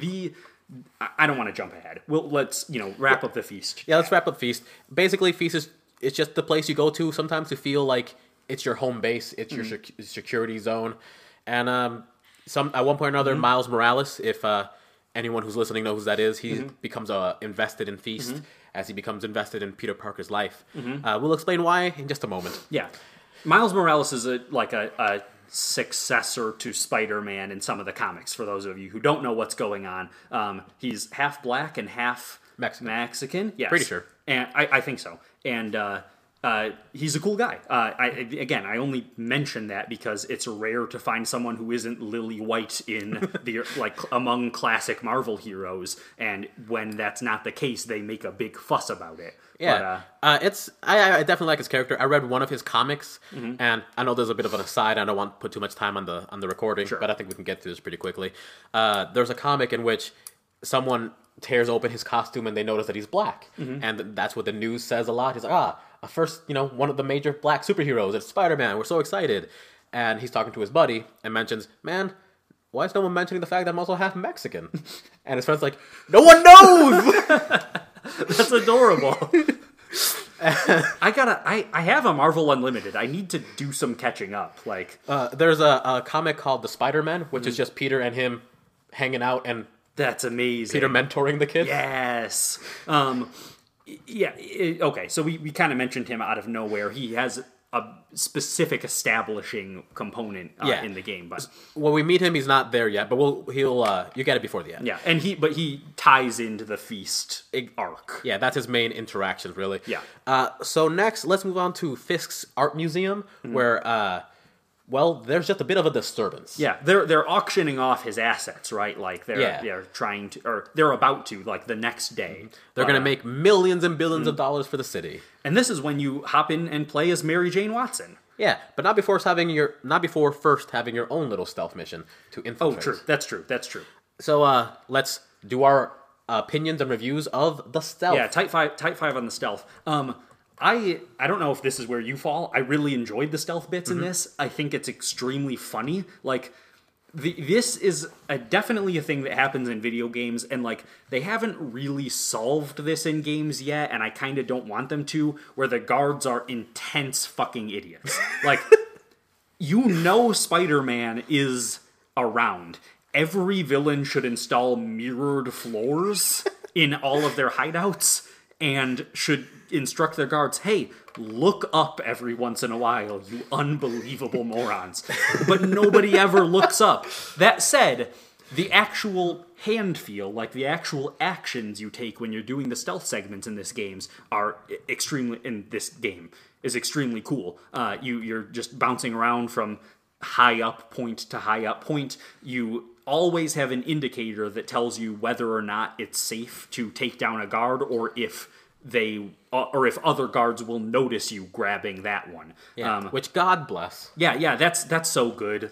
I don't want to jump ahead. Let's wrap up the Feast. Yeah, let's wrap up Feast. Basically, Feast it's just the place you go to sometimes to feel like it's your home base, it's your security zone. And at one point or another, Miles Morales, if anyone who's listening knows who that is, he becomes invested in Feast as he becomes invested in Peter Parker's life. We'll explain why in just a moment. Yeah. Miles Morales is a successor to Spider-Man in some of the comics, for those of you who don't know what's going on. He's half black and half Mexican. Yes. Pretty sure. And I think so. And he's a cool guy. I only mention that because it's rare to find someone who isn't Lily White in the among classic Marvel heroes, and when that's not the case, they make a big fuss about it. Yeah, but, I definitely like his character. I read one of his comics, and I know there's a bit of an aside. I don't want to put too much time on the recording, but I think we can get through this pretty quickly. There's a comic in which someone tears open his costume and they notice that he's black, and that's what the news says a lot. He's like, first, one of the major black superheroes, it's Spider-Man. We're so excited. And he's talking to his buddy and mentions, man, why is no one mentioning the fact that I'm also half Mexican? And his friend's like, no one knows! That's adorable. I have a Marvel Unlimited. I need to do some catching up. There's a comic called The Spider-Man, which is just Peter and him hanging out, and that's amazing. Peter mentoring the kids. Yes. Okay, so we kind of mentioned him out of nowhere. He has a specific establishing component in the game, but when we meet him, he's not there yet. But you get it before the end. Yeah, and he ties into the Feast arc. Yeah, that's his main interaction, really. Yeah. So next, let's move on to Fisk's Art Museum, where there's just a bit of a disturbance. Yeah, they're auctioning off his assets, right? Like they're trying to, or they're about to, like the next day. They're going to make millions and billions of dollars for the city. And this is when you hop in and play as Mary Jane Watson. Yeah, but not before first having your own little stealth mission to infiltrate. Oh, true. That's true. So let's do our opinions and reviews of the stealth. Yeah, type 5 on the stealth. I don't know if this is where you fall. I really enjoyed the stealth bits in this. I think it's extremely funny. Like, this is definitely a thing that happens in video games, and like they haven't really solved this in games yet, and I kind of don't want them to, where the guards are intense fucking idiots. Like, Spider-Man is around. Every villain should install mirrored floors in all of their hideouts, and should instruct their guards, hey, look up every once in a while, you unbelievable morons. But nobody ever looks up. That said, the actual hand feel, like the actual actions you take when you're doing the stealth segments in this game is extremely cool. You're just bouncing around from high up point to high up point. You always have an indicator that tells you whether or not it's safe to take down a guard, or if other guards will notice you grabbing that one. Yeah, which God bless. Yeah, that's so good.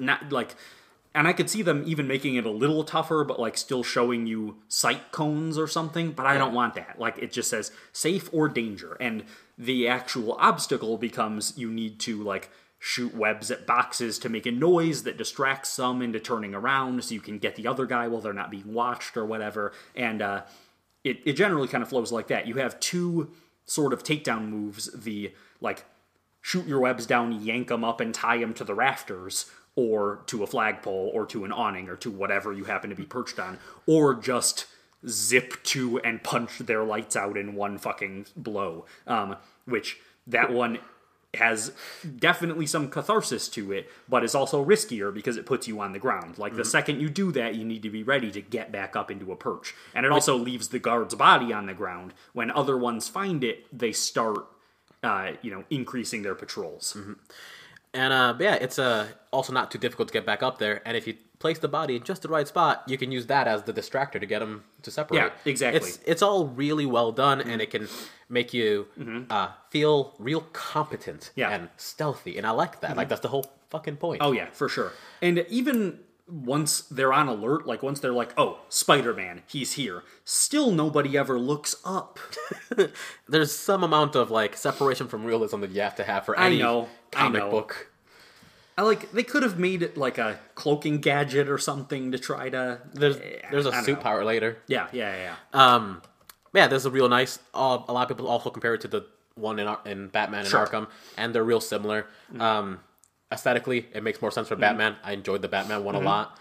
And I could see them even making it a little tougher, but like still showing you sight cones or something. But I don't want that. Like, it just says safe or danger, and the actual obstacle becomes you need to like shoot webs at boxes to make a noise that distracts some into turning around, so you can get the other guy while they're not being watched or whatever. And It generally kind of flows like that. You have two sort of takedown moves, the, like, shoot your webs down, yank them up, and tie them to the rafters, or to a flagpole, or to an awning, or to whatever you happen to be perched on, or just zip to and punch their lights out in one fucking blow. Which, that one has definitely some catharsis to it, but is also riskier because it puts you on the ground. Like, the second you do that, you need to be ready to get back up into a perch. And it also leaves the guard's body on the ground. When other ones find it, they start, increasing their patrols. And, it's also not too difficult to get back up there. And if you place the body in just the right spot, you can use that as the distractor to get them to separate. Yeah, exactly. It's all really well done, and it can make you feel real competent and stealthy. And I like that. Like, that's the whole fucking point. Oh, yeah, for sure. And even once they're on alert, like once they're like, oh, Spider-Man, he's here, still nobody ever looks up. There's some amount of like separation from realism that you have to have for any comic book. They could have made it like a cloaking gadget or something to try to. There's a suit power later. Yeah. There's a real nice. A lot of people also compare it to the one in Batman and Arkham, and they're real similar. Aesthetically, it makes more sense for Batman. I enjoyed the Batman one a lot.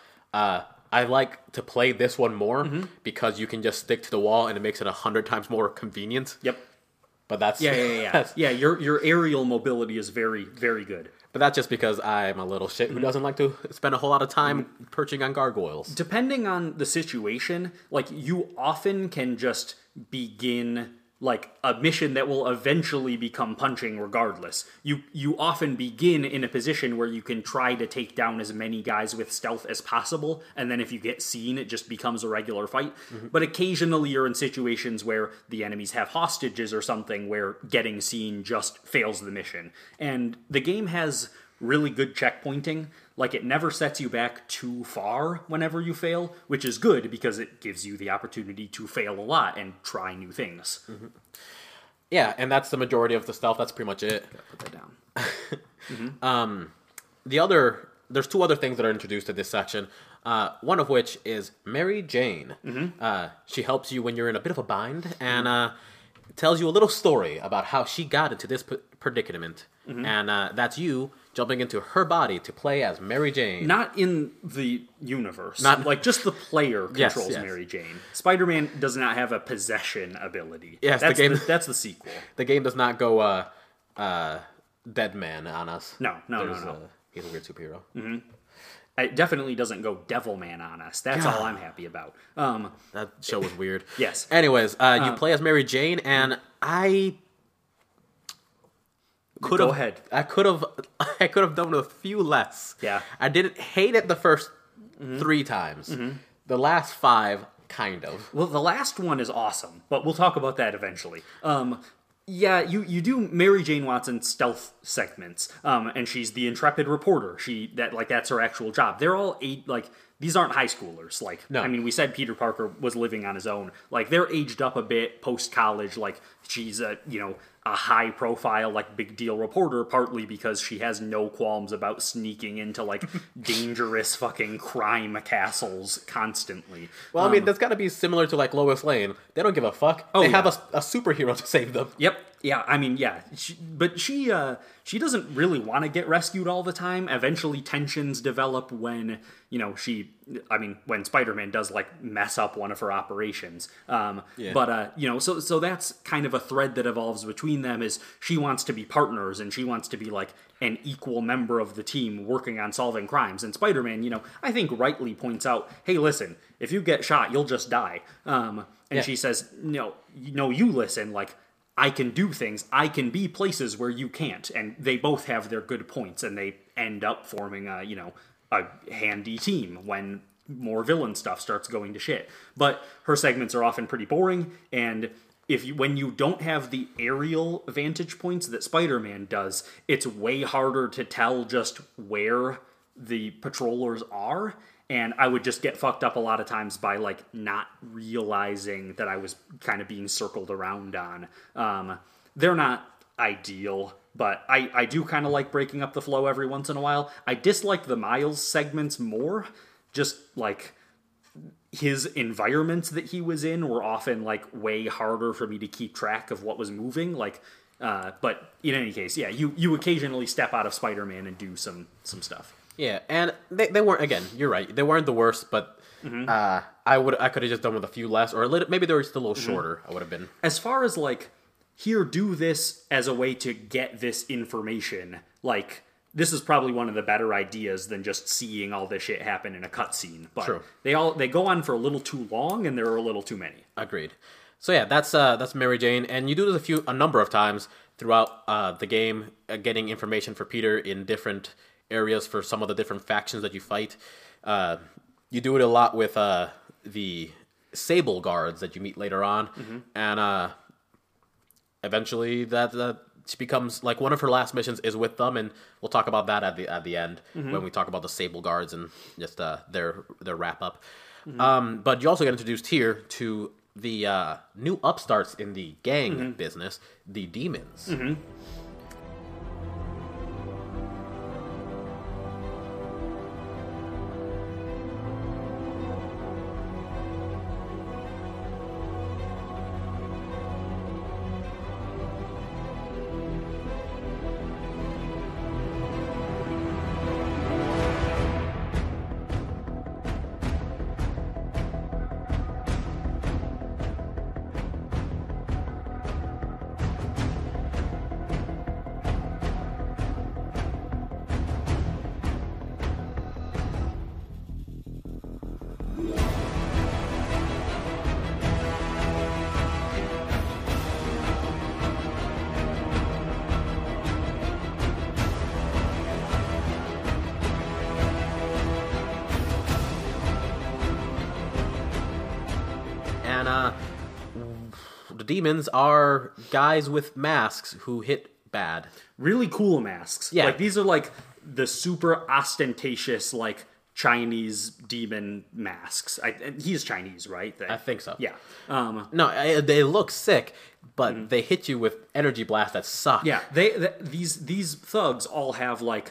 I like to play this one more because you can just stick to the wall and it makes it 100 times more convenient. Yep. But that's your aerial mobility is very, very good. But that's just because I'm a little shit who doesn't like to spend a whole lot of time perching on gargoyles. Depending on the situation, like, you often can just begin like a mission that will eventually become punching regardless. You often begin in a position where you can try to take down as many guys with stealth as possible, and then if you get seen, it just becomes a regular fight. But occasionally you're in situations where the enemies have hostages or something where getting seen just fails the mission. And the game has really good checkpointing. Like, it never sets you back too far whenever you fail, which is good because it gives you the opportunity to fail a lot and try new things. Yeah, and that's the majority of the stuff. That's pretty much it. Gotta put that down. There's two other things that are introduced to this section. One of which is Mary Jane. She helps you when you're in a bit of a bind and tells you a little story about how she got into this predicament. And that's you jumping into her body to play as Mary Jane. Not in the universe. Not like, just the player controls yes. Mary Jane. Spider-Man does not have a possession ability. Yes, that's the sequel. The game does not go Dead Man on us. No. He's a weird superhero. It definitely doesn't go Devilman on us. That's all I'm happy about. That show was weird. Yes. Anyways, you play as Mary Jane, and I could have. Go ahead. I could have done a few less. Yeah. I didn't hate it the first 3 times. The last 5, kind of. Well, the last one is awesome, but we'll talk about that eventually. Yeah, you do Mary Jane Watson stealth segments, and she's the intrepid reporter. That's her actual job. They're all these aren't high schoolers. No. I mean, we said Peter Parker was living on his own. Like, they're aged up a bit post college. Like, she's a high profile, like, big deal reporter, partly because she has no qualms about sneaking into, like, dangerous fucking crime castles constantly. Well, I mean, that's got to be similar to, like, Lois Lane. They don't give a fuck. They have a superhero to save them. Yep. Yeah, I mean, yeah. But she doesn't really want to get rescued all the time. Eventually tensions develop when, when Spider-Man does, like, mess up one of her operations. But, so that's kind of a thread that evolves between them, is she wants to be partners and she wants to be, like, an equal member of the team working on solving crimes. And Spider-Man, I think rightly points out, hey, listen, if you get shot, you'll just die. She says, no, you listen, like, I can do things. I can be places where you can't. And they both have their good points, and they end up forming a handy team when more villain stuff starts going to shit. But her segments are often pretty boring, and when you don't have the aerial vantage points that Spider-Man does, it's way harder to tell just where the patrollers are. And I would just get fucked up a lot of times by, like, not realizing that I was kind of being circled around on. They're not ideal, but I do kind of like breaking up the flow every once in a while. I dislike the Miles segments more. Just, like, his environments that he was in were often, like, way harder for me to keep track of what was moving. Like, but in any case, yeah, you occasionally step out of Spider-Man and do some stuff. Yeah, and they weren't, again, you're right, they weren't the worst, but I could have just done with a few less, or maybe they were just a little shorter. I would have been. As far as, like, here, do this as a way to get this information, like, this is probably one of the better ideas than just seeing all this shit happen in a cutscene. But True. They go on for a little too long, and there are a little too many. Agreed. So yeah, that's Mary Jane, and you do this a number of times throughout the game, getting information for Peter in different areas for some of the different factions that you fight. You do it a lot with the Sable guards that you meet later on, and eventually that she becomes, like, one of her last missions is with them, and we'll talk about that at the end when we talk about the Sable guards and just their wrap up. But you also get introduced here to the new upstarts in the gang business, the Demons. And the demons are guys with masks who hit bad. Really cool masks. Yeah. Like, these are, like, the super ostentatious, like, Chinese demon masks. He's Chinese, right? I think so. Yeah. No, they look sick, but they hit you with energy blasts that suck. Yeah. These thugs all have, like,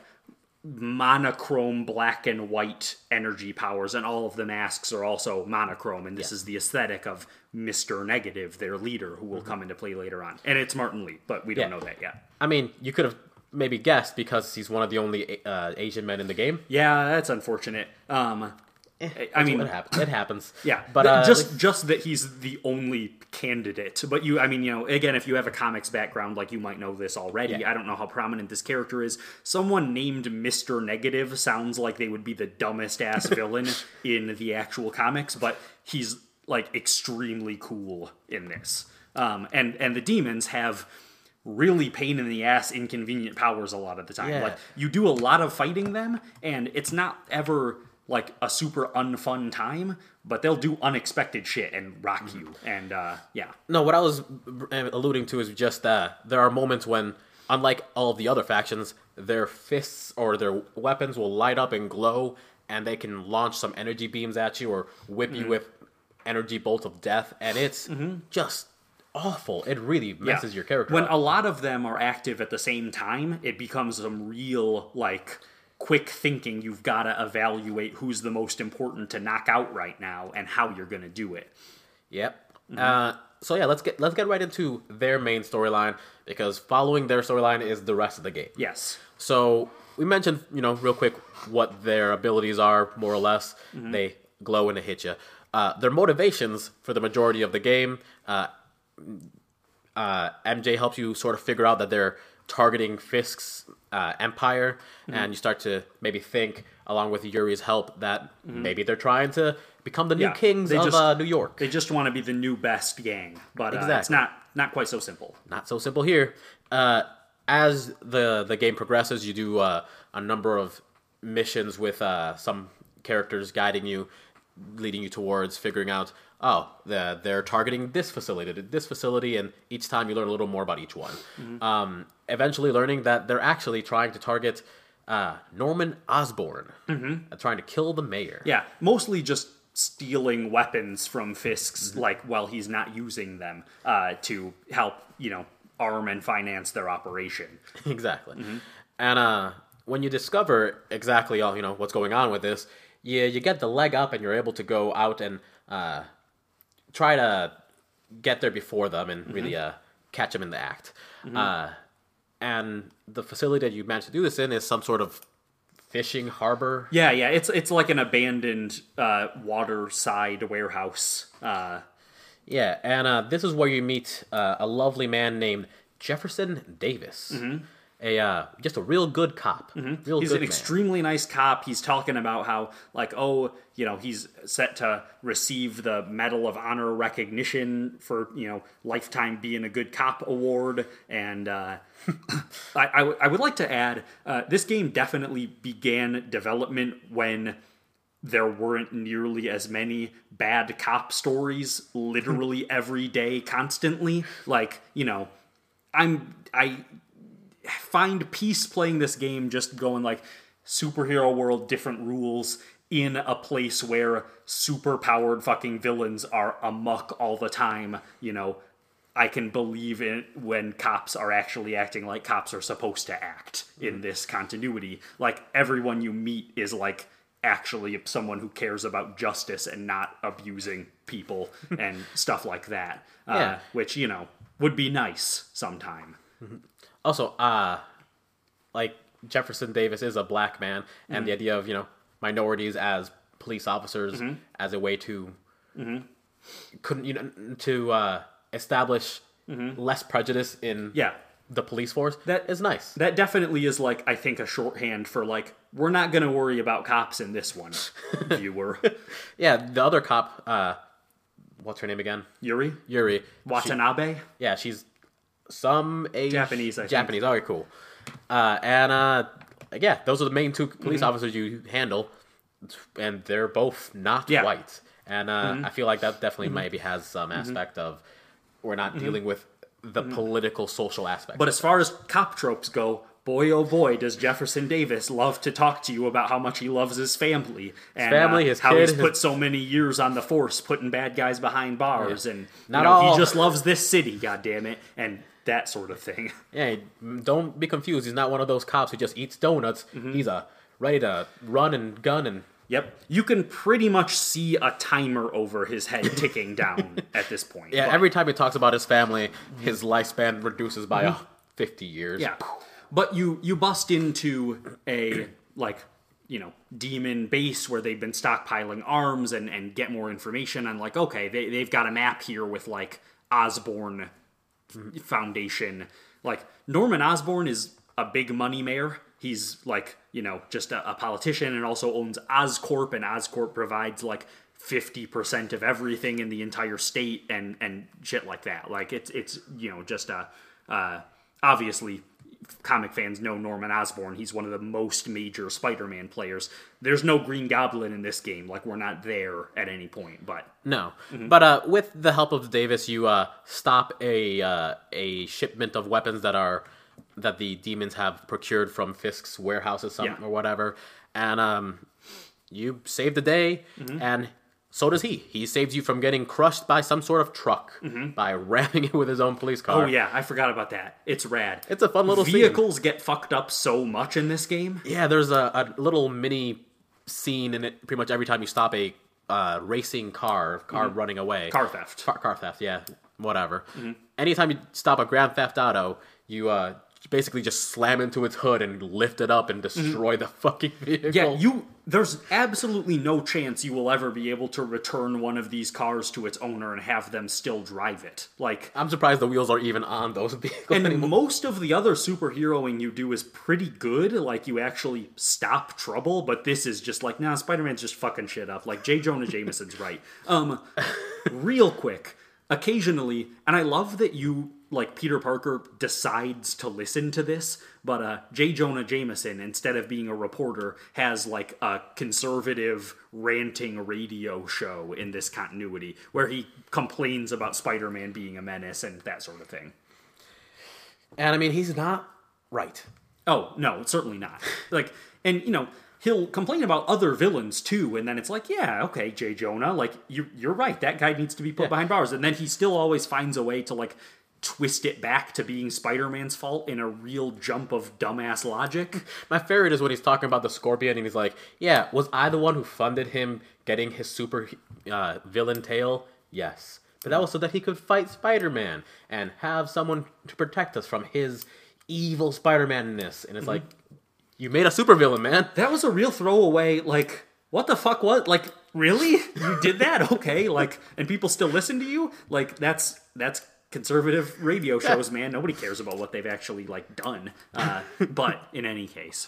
monochrome black and white energy powers, and all of the masks are also monochrome, and this is the aesthetic of Mr. Negative, their leader, who will come into play later on. And it's Martin Lee, but we don't know that yet. I mean, you could have maybe guessed because he's one of the only Asian men in the game. Yeah, that's unfortunate. I mean, it happens. Yeah, but just that he's the only candidate. But again, if you have a comics background, like, you might know this already. Yeah. I don't know how prominent this character is. Someone named Mr. Negative sounds like they would be the dumbest ass villain in the actual comics, but he's, like, extremely cool in this. And the demons have really pain in the ass, inconvenient powers a lot of the time. Yeah. Like, you do a lot of fighting them, and it's not ever like a super unfun time, but they'll do unexpected shit and rock you. And No, what I was alluding to is just that there are moments when, unlike all of the other factions, their fists or their weapons will light up and glow, and they can launch some energy beams at you or whip you with energy bolts of death, and it's just awful. It really messes your character When up. a lot of them are active at the same time, it becomes some real, like, quick thinking. You've got to evaluate who's the most important to knock out right now and how you're going to do it. Yep. So yeah, let's get right into their main storyline, because following their storyline is the rest of the game. Yes. So we mentioned, real quick what their abilities are, more or less. They glow and they hit you. Their motivations for the majority of the game, MJ helps you sort of figure out that they're targeting Fisk's empire, and you start to maybe think, along with Yuri's help, that maybe they're trying to become the new kings of New York. They just want to be the new best gang, but Exactly. it's not quite so simple. Not so simple here. As the game progresses, you do a number of missions with some characters guiding you, leading you towards figuring out, they're targeting this facility, and each time you learn a little more about each one. Eventually learning that they're actually trying to target Norman Osborn, trying to kill the mayor. Yeah, mostly just stealing weapons from Fisk's, like, while he's not using them, to help, arm and finance their operation. Exactly. And when you discover exactly all what's going on with this, you get the leg up, and you're able to go out and try to get there before them and really catch them in the act. And the facility that you managed to do this in is some sort of fishing harbor. Yeah, it's like an abandoned waterside warehouse. Yeah, and this is where you meet a lovely man named Jefferson Davis. Just a real good cop. He's an extremely nice cop. He's talking about how, like, he's set to receive the Medal of Honor recognition for, lifetime being a good cop award. And I would like to add, this game definitely began development when there weren't nearly as many bad cop stories literally every day, constantly. Like, I find peace playing this game, just going like superhero world, different rules in a place where super powered fucking villains are amok all the time. I can believe in when cops are actually acting like cops are supposed to act in this continuity. Like, everyone you meet is like actually someone who cares about justice and not abusing people and stuff like that. Which, would be nice sometime. Also, like, Jefferson Davis is a black man, and the idea of, minorities as police officers as a way to establish less prejudice in the police force, that is nice. That definitely is, like, I think a shorthand for, like, we're not going to worry about cops in this one, viewer. Yeah, the other cop, what's her name again? Yuri. Watanabe? She's some Japanese, I think. Japanese, alright, cool. Those are the main two police officers you handle, and they're both not white. And I feel like that definitely maybe has some aspect of we're not dealing with the political, social aspect. But as far as cop tropes go, boy oh boy, does Jefferson Davis love to talk to you about how much he loves his family. And his how kid, he's put so many years on the force putting bad guys behind bars. And Not he just loves this city, goddammit, and that sort of thing. Yeah, don't be confused. He's not one of those cops who just eats donuts. He's ready to run and gun and... Yep. You can pretty much see a timer over his head ticking down at this point. Yeah, every time he talks about his family, his lifespan reduces by 50 years. Yeah. But you bust into a, demon base where they've been stockpiling arms and get more information on, okay, they've got a map here with, Osborn Foundation. Norman Osborn is a big money mayor. He's just a politician and also owns Oscorp, and Oscorp provides 50% of everything in the entire state and shit like that. It's just obviously comic fans know Norman Osborn. He's one of the most major Spider-Man players. There's no Green Goblin in this game. We're not there at any point, but... No. But with the help of Davis, you stop a shipment of weapons that the demons have procured from Fisk's warehouses or whatever. And you save the day, and so does he. He saves you from getting crushed by some sort of truck by ramming it with his own police car. Oh, yeah, I forgot about that. It's rad. It's a fun little Vehicles scene. Get fucked up so much in this game. Yeah, there's a little mini scene in it pretty much every time you stop a racing car running away. Car theft. Car theft, yeah, whatever. Anytime you stop a Grand Theft Auto, you basically just slam into its hood and lift it up and destroy the fucking vehicle. Yeah, there's absolutely no chance you will ever be able to return one of these cars to its owner and have them still drive it. I'm surprised the wheels are even on those vehicles and anymore. Most of the other superheroing you do is pretty good. You actually stop trouble, but this is just nah, Spider-Man's just fucking shit up. J. Jonah Jameson's right. Real quick, occasionally, and I love that Peter Parker decides to listen to this, but J. Jonah Jameson, instead of being a reporter, has a conservative ranting radio show in this continuity where he complains about Spider-Man being a menace and that sort of thing. And I mean, he's not right. Oh, no, certainly not. He'll complain about other villains too, and then it's yeah, okay, J. Jonah, you're right, that guy needs to be put behind bars, and then he still always finds a way to twist it back to being Spider-Man's fault in a real jump of dumbass logic. My favorite is when he's talking about the Scorpion and he's yeah, was I the one who funded him getting his super villain tail? Yes. But that was so that he could fight Spider-Man and have someone to protect us from his evil Spider-Man-ness. And it's you made a supervillain, man. That was a real throwaway, what the fuck was, really? You did that? Okay, and people still listen to you? That's conservative radio shows, man. Nobody cares about what they've actually done. But in any case,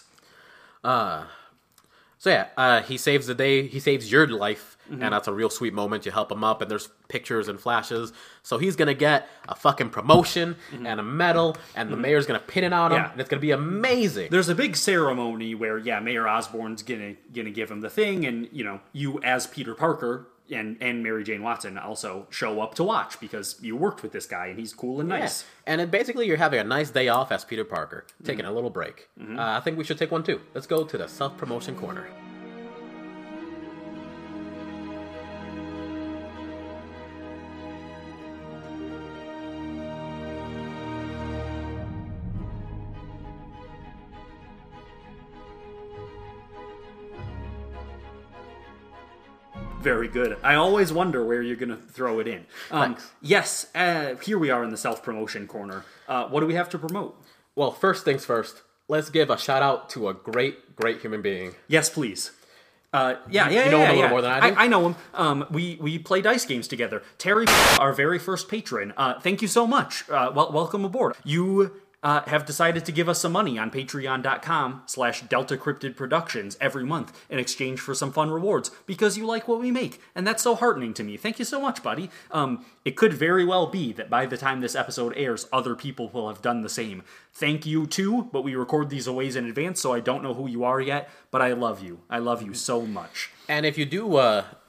he saves the day. He saves your life, and that's a real sweet moment. You help him up, and there's pictures and flashes. So he's gonna get a fucking promotion and a medal, and the mayor's gonna pin it on him, and it's gonna be amazing. There's a big ceremony where Mayor Osborn's gonna give him the thing, and you as Peter Parker and Mary Jane Watson also show up to watch because you worked with this guy and he's cool and nice. Yeah. And then basically you're having a nice day off as Peter Parker, taking a little break. I think we should take one too. Let's go to the self-promotion corner. Very good. I always wonder where you're going to throw it in. Thanks. Yes, here we are in the self-promotion corner. What do we have to promote? Well, first things first, let's give a shout out to a great human being. Yes, please. You know him a little more than I do? I know him. We play dice games together. Terry, our very first patron. Thank you so much. Welcome aboard. You have decided to give us some money on patreon.com/Delta Cryptid Productions every month in exchange for some fun rewards because you like what we make. And that's so heartening to me. Thank you so much, buddy. It could very well be that by the time this episode airs, other people will have done the same. Thank you too, but we record these a ways in advance, so I don't know who you are yet, but I love you. I love you so much. And if you do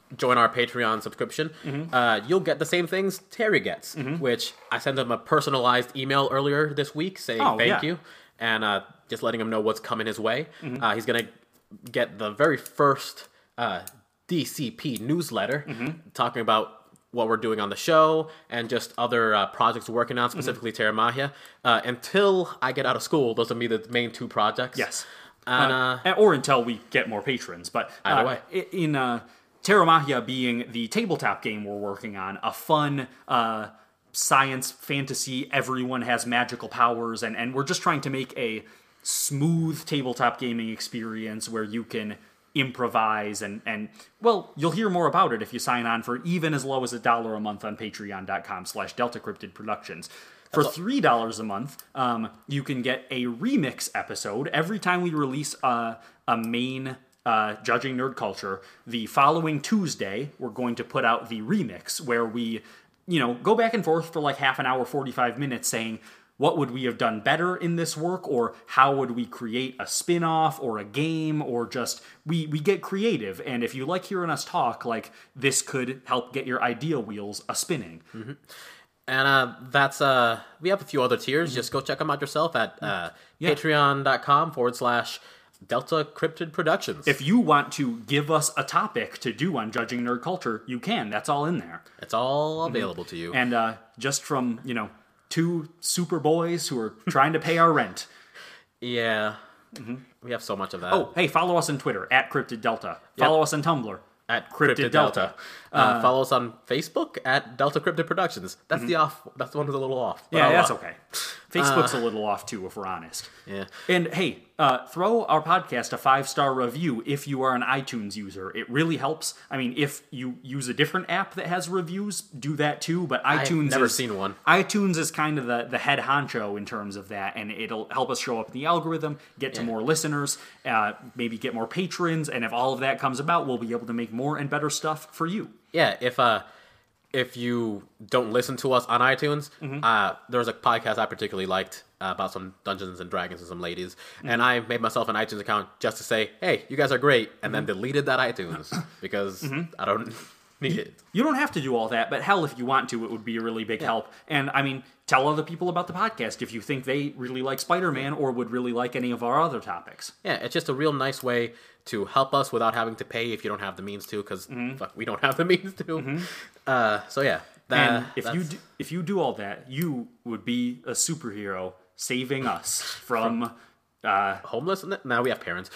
join our Patreon subscription, you'll get the same things Terry gets, which I sent him a personalized email earlier this week saying thank you, and just letting him know what's coming his way. He's going to get the very first DCP newsletter talking about what we're doing on the show and just other projects we're working on, specifically Terramahia. Until I get out of school, those will be the main 2 projects. Yes. And, or until we get more patrons. But either way. In Terramahia being the tabletop game we're working on, a fun science fantasy, everyone has magical powers, and we're just trying to make a smooth tabletop gaming experience where you can improvise and well, you'll hear more about it if you sign on for even as low as $1 a month on patreon.com/DeltaCryptidProductions. For $3 a month, you can get a remix episode every time we release a main Judging Nerd Culture. The following Tuesday, we're going to put out the remix where we, go back and forth for like half an hour, 45 minutes saying, what would we have done better in this work, or how would we create a spin-off or a game, or just we get creative. And if you like hearing us talk, like, this could help get your idea wheels a-spinning. And that's we have a few other tiers. Just go check them out yourself at patreon.com/Delta Cryptid Productions. If you want to give us a topic to do on Judging Nerd Culture, you can. That's all in there. It's all available to you. And just from, 2 super boys who are trying to pay our rent. Yeah. We have so much of that. Oh, hey, follow us on Twitter, at Cryptid Delta. Follow us on Tumblr, at Cryptid Delta. Follow us on Facebook at Delta Cryptid Productions. That's that's the one that's a little off. Yeah, that's okay. Facebook's a little off too, if we're honest. Yeah. And hey, throw our podcast a 5-star review if you are an iTunes user. It really helps. I mean, if you use a different app that has reviews, do that too. But iTunes, I've never seen one. iTunes is kind of the head honcho in terms of that, and it'll help us show up in the algorithm, get to more listeners, maybe get more patrons, and if all of that comes about, we'll be able to make more and better stuff for you. Yeah, if you don't listen to us on iTunes, there was a podcast I particularly liked about some Dungeons and Dragons and some ladies, and I made myself an iTunes account just to say, hey, you guys are great, and then deleted that iTunes because I don't need it. You don't have to do all that, but hell, if you want to, it would be a really big help. And I mean, tell other people about the podcast if you think they really like Spider-Man or would really like any of our other topics. Yeah, it's just a real nice way to help us without having to pay if you don't have the means to, because we don't have the means to. So yeah. And if you do all that, you would be a superhero saving us from homelessness. Now we have parents.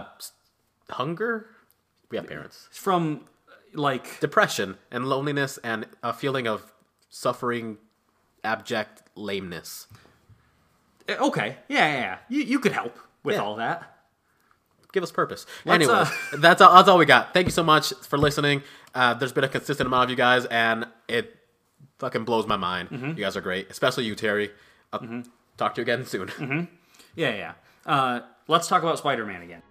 Hunger. We have parents. From like depression and loneliness and a feeling of suffering, abject lameness. Okay, yeah. You could help with all that. Give us purpose. Anyway, that's all we got. Thank you so much for listening. There's been a consistent amount of you guys, and it fucking blows my mind. You guys are great, especially you, Terry. I'll talk to you again soon. Yeah. Let's talk about Spider-Man again.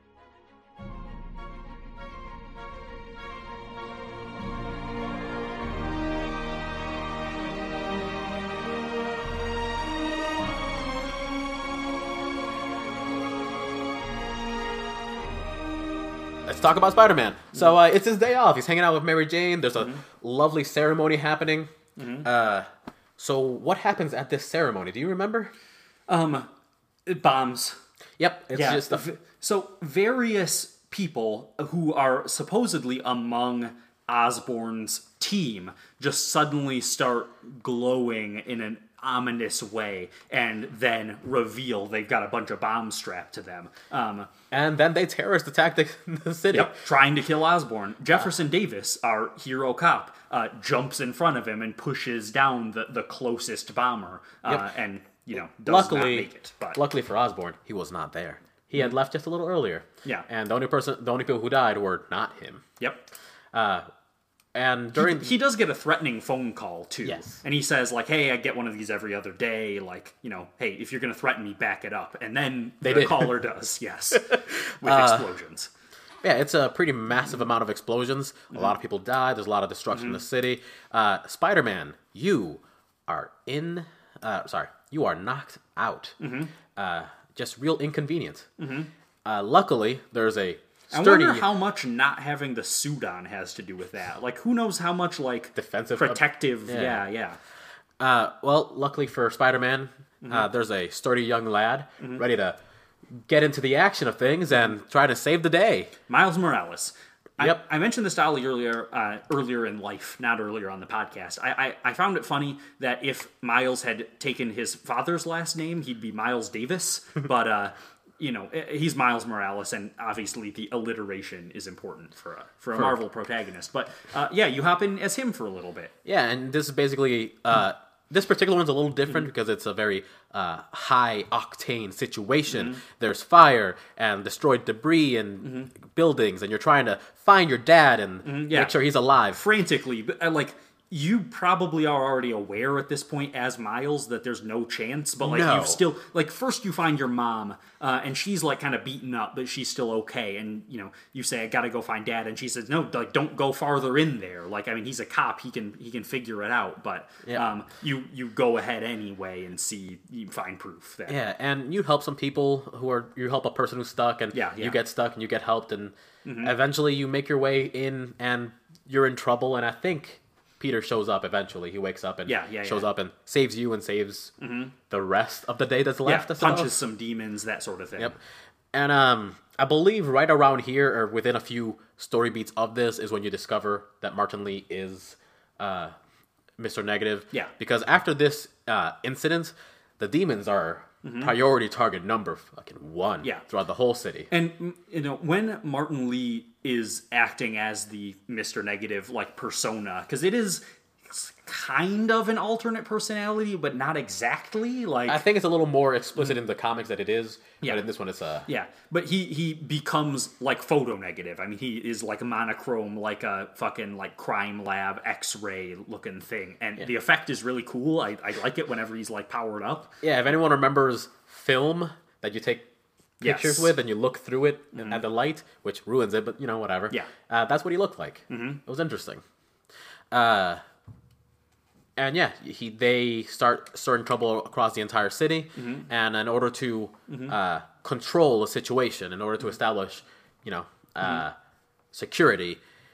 Let's talk about Spider-Man. So it's his day off. He's hanging out with Mary Jane. There's a lovely ceremony happening. So what happens at this ceremony? Do you remember? Bombs. Yep. It's just so various people who are supposedly among Osborn's team just suddenly start glowing in an ominous way and then reveal they've got a bunch of bombs strapped to them. And then they terrorist attack the city. Yep, trying to kill Osborn. Jefferson Davis, our hero cop, jumps in front of him and pushes down the closest bomber and, does not make it. But luckily for Osborn, he was not there. He had left just a little earlier. Yeah. And the only people who died were not him. Yep. And during he does get a threatening phone call too. Yes. And he says like, "Hey, I get one of these every other day. Like, hey, if you're going to threaten me, back it up." And then the caller does, yes, with explosions. Yeah, it's a pretty massive amount of explosions. A lot of people die. There's a lot of destruction in the city. Spider-Man, you are you are knocked out. Just real inconvenient. Luckily, there's a sturdy. I wonder how much not having the suit on has to do with that. Like, who knows how much, like, defensive, protective, yeah. Well, luckily for Spider-Man, there's a sturdy young lad ready to get into the action of things and try to save the day. Miles Morales. Yep. I mentioned this to Ali earlier in life, not earlier on the podcast. I found it funny that if Miles had taken his father's last name, he'd be Miles Davis. But, he's Miles Morales, and obviously the alliteration is important for a Marvel protagonist. But, you hop in as him for a little bit. Yeah, and this is basically... this particular one's a little different because it's a very high-octane situation. There's fire and destroyed debris and buildings, and you're trying to find your dad and make sure he's alive. Frantically, but you probably are already aware at this point as Miles that there's no chance, but you've still, first you find your mom, and she's kind of beaten up, but she's still okay, and you say, I gotta go find dad, and she says, no, don't go farther in there. He's a cop, he can figure it out, but you go ahead anyway and you find proof that. Yeah, and you help some people you help a person who's stuck, and you get stuck and you get helped, and eventually you make your way in and you're in trouble, and I think Peter shows up eventually. He wakes up and shows up and saves you and saves the rest of the day that's left. Punches some demons, that sort of thing. Yep. And I believe right around here, or within a few story beats of this, is when you discover that Martin Lee is Mr. Negative. Yeah. Because after this incident, the demons are priority target number fucking 1 throughout the whole city. And, when Martin Lee is acting as the Mr. Negative, persona, because it's kind of an alternate personality, but not exactly. I think it's a little more explicit in the comics that it is, but in this one it's but he becomes photo negative. I mean, he is a monochrome, a fucking crime lab X-ray looking thing, and the effect is really cool. I like it whenever he's powered up. Yeah, if anyone remembers film that you take pictures with and you look through it at the light, which ruins it, but whatever. Yeah, that's what he looked like. It was interesting. And they start stirring trouble across the entire city, and in order to control the situation, in order to establish, security,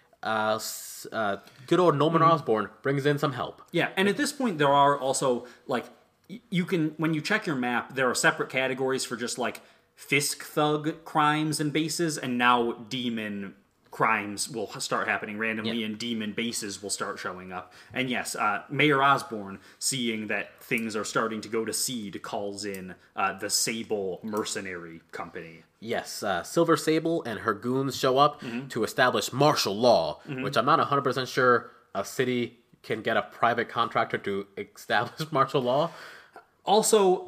good old Norman Osborn brings in some help. Yeah, and at this point there are also you can, when you check your map, there are separate categories for just Fisk thug crimes and bases, and now demon crimes will start happening randomly, and demon bases will start showing up. And yes, Mayor Osborn, seeing that things are starting to go to seed, calls in the Sable Mercenary Company. Yes, Silver Sable and her goons show up to establish martial law, which I'm not 100% sure a city can get a private contractor to establish martial law. Also,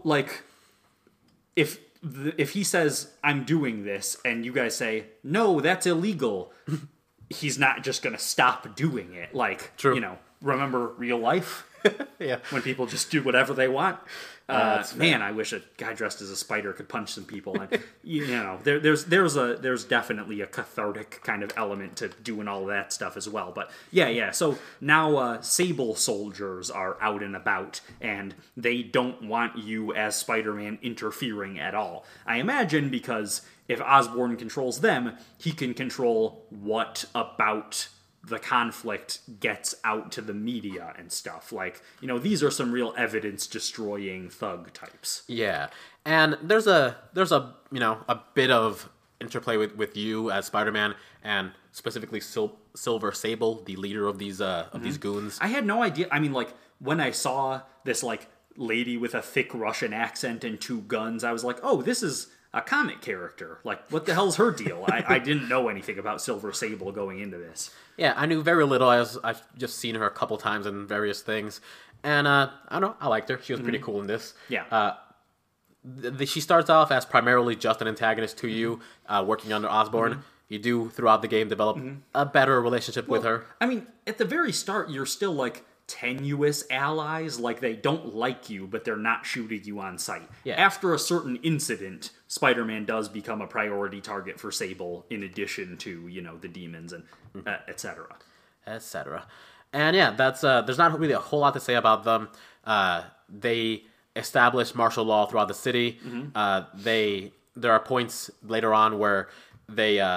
if he says, I'm doing this, and you guys say, no, that's illegal, he's not just going to stop doing it. True. Remember real life? Yeah. When people just do whatever they want. Man, I wish a guy dressed as a spider could punch some people. And, there's definitely a cathartic kind of element to doing all that stuff as well. But yeah. So now Sable soldiers are out and about, and they don't want you as Spider-Man interfering at all. I imagine because if Osborn controls them, he can control what about the conflict gets out to the media and stuff. These are some real evidence-destroying thug types. Yeah, and there's a bit of interplay with you as Spider-Man, and specifically Silver Sable, the leader of these goons. I had no idea. I mean, when I saw this lady with a thick Russian accent and 2 guns, I was like, oh, this is a comic character. What the hell's her deal? I didn't know anything about Silver Sable going into this. Yeah, I knew very little. I've just seen her a couple times in various things. And, I don't know, I liked her. She was pretty cool in this. Yeah. She starts off as primarily just an antagonist to you, working under Osborn. You do, throughout the game, develop a better relationship with her. I mean, at the very start, you're still, tenuous allies. They don't like you, but they're not shooting you on sight. Yeah. After a certain incident, Spider-Man does become a priority target for Sable, in addition to, the demons and etc. Etc. And that's there's not really a whole lot to say about them. They establish martial law throughout the city. There are points later on where they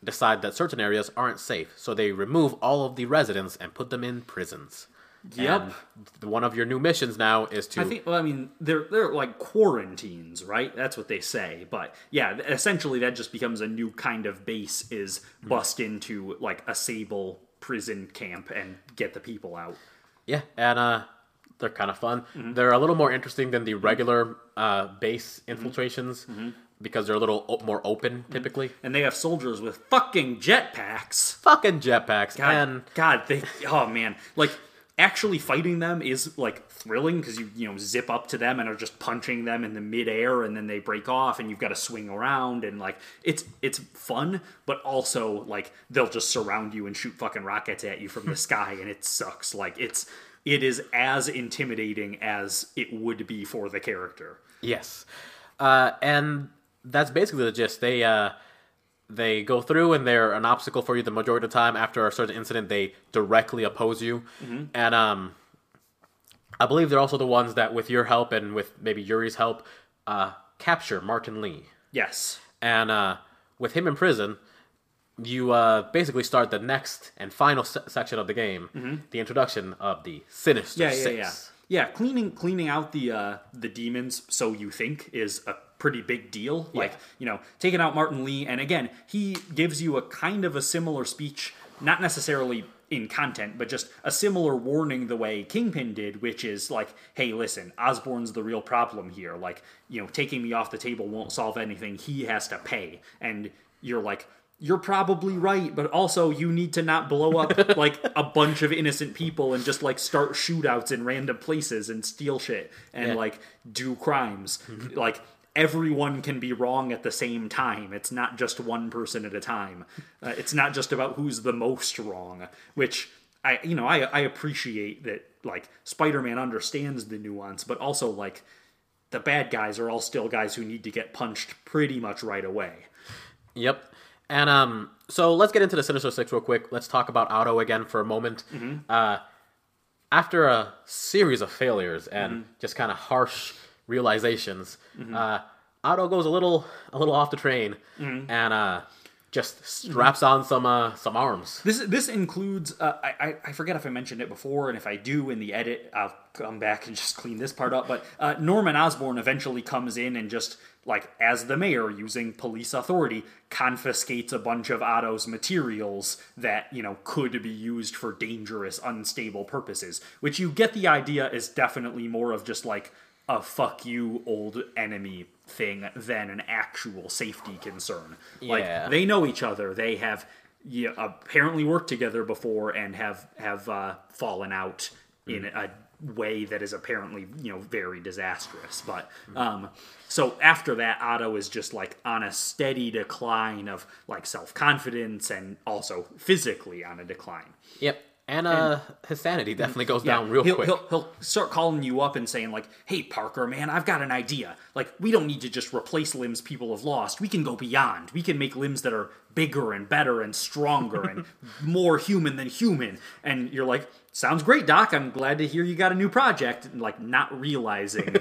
decide that certain areas aren't safe, so they remove all of the residents and put them in prisons. Yep. And one of your new missions now is to... I think, well, I mean, they're like quarantines, right? That's what they say. But yeah, essentially that just becomes a new kind of base, is bust into like a Sable prison camp and get the people out. Yeah, and they're kind of fun. They're a little more interesting than the regular base infiltrations because they're a little more open, typically. And they have soldiers with fucking jetpacks. Fucking jetpacks. Oh man. Like, actually fighting them is like thrilling because you zip up to them and are just punching them in the midair, and then they break off and you've got to swing around, and like it's fun, but also like they'll just surround you and shoot fucking rockets at you from the sky, and it sucks. Like it is as intimidating as it would be for the character. Yes. And that's basically the gist. They go through and they're an obstacle for you the majority of the time. After a certain incident, they directly oppose you. And I believe they're also the ones that, with your help and with maybe Yuri's help, capture Martin Lee. Yes. And with him in prison, you basically start the next and final section of the game, the introduction of the Sinister Six. Yeah, cleaning out the demons, so you think, is a pretty big deal. Like, taking out Martin Lee, and again, he gives you a kind of a similar speech, not necessarily in content, but just a similar warning the way Kingpin did, which is like, hey, listen, Osborn's the real problem here. Like, taking me off the table won't solve anything. He has to pay. And you're like, you're probably right, but also you need to not blow up like a bunch of innocent people and just like start shootouts in random places and steal shit and like do crimes. Like, everyone can be wrong at the same time. It's not just one person at a time. It's not just about who's the most wrong, which I appreciate that, like, Spider-Man understands the nuance, but also like the bad guys are all still guys who need to get punched pretty much right away. Yep. And so let's get into the Sinister Six real quick. Let's talk about Otto again for a moment. After a series of failures and just kind of harsh realizations, Otto goes a little off the train and just straps on some arms. This includes I forget if I mentioned it before, and if I do in the edit, I'll come back and just clean this part up. But Norman Osborn eventually comes in and just, like, as the mayor, using police authority, confiscates a bunch of Otto's materials that, could be used for dangerous, unstable purposes. Which you get the idea is definitely more of just like a fuck you old enemy thing than an actual safety concern. Yeah. Like, they know each other. They have apparently worked together before and have fallen out in a way that is apparently very disastrous. But so after that, Otto is just like on a steady decline of like self-confidence and also physically on a decline. Yep. And his sanity definitely goes down real quick. He'll start calling you up and saying, like, hey, Parker, man, I've got an idea. Like, we don't need to just replace limbs people have lost. We can go beyond. We can make limbs that are bigger and better and stronger and more human than human. And you're like, sounds great, Doc. I'm glad to hear you got a new project. And, like, not realizing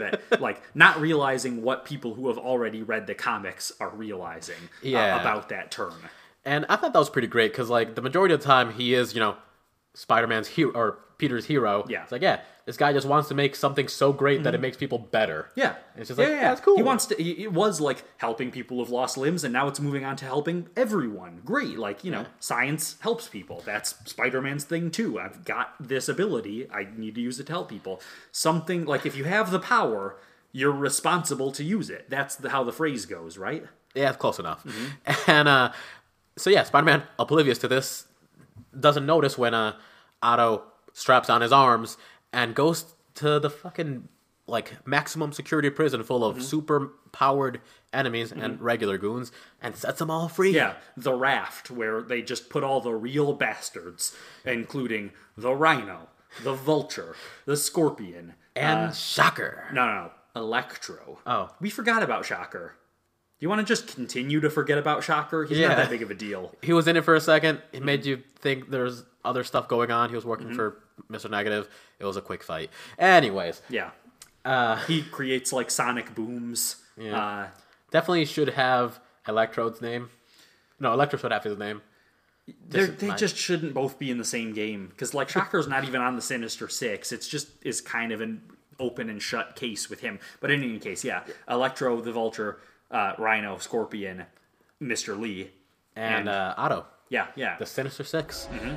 what people who have already read the comics are realizing about that turn. And I thought that was pretty great because, like, the majority of the time he is, Spider-Man's hero, or Peter's hero. Yeah. It's like, this guy just wants to make something so great that it makes people better. Yeah. And it's just like, that's cool. He wants to, it was like helping people who've lost limbs, and now it's moving on to helping everyone. Great. Like, science helps people. That's Spider-Man's thing too. I've got this ability. I need to use it to help people. Something like, if you have the power, you're responsible to use it. That's how the phrase goes, right? Yeah, it's close enough. And, so Spider-Man, oblivious to this, doesn't notice when Otto straps on his arms and goes to the fucking like maximum security prison full of super powered enemies and regular goons and sets them all free. Yeah, the Raft, where they just put all the real bastards, including the Rhino, the Vulture, the Scorpion, and Shocker. No, Electro. Oh, we forgot about Shocker. You want to just continue to forget about Shocker? He's not that big of a deal. He was in it for a second. It made you think there's other stuff going on. He was working for Mr. Negative. It was a quick fight. Anyways. Yeah. He creates, like, sonic booms. Yeah. Definitely should have Electrode's name. No, Electro's what half his name. They just shouldn't both be in the same game because like Shocker's not even on the Sinister Six. It's just is kind of an open and shut case with him. But in any case, yeah, Electro, the Vulture, Rhino, Scorpion, Mr. Lee, and Otto. Yeah. The Sinister Six. Mm-hmm.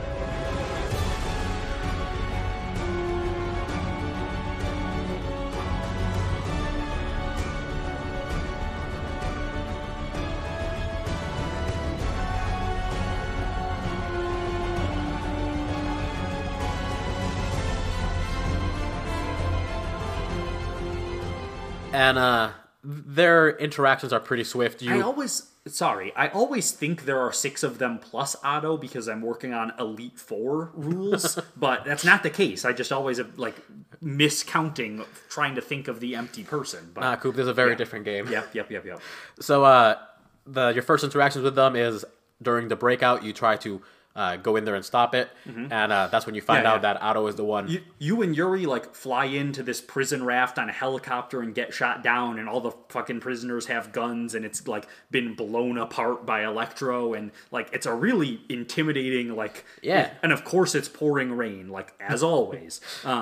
And their interactions are pretty swift. I always think there are 6 of them plus Otto because I'm working on Elite Four rules, but that's not the case. I just always like miscounting, trying to think of the empty person. But Coop, this is a very different game. Yep. So your first interactions with them is during the breakout. You try to go in there and stop it, and that's when you find out that Otto is the one. You and Yuri like fly into this prison raft on a helicopter and get shot down, and all the fucking prisoners have guns, and it's like been blown apart by Electro, and like it's a really intimidating and of course it's pouring rain like as always.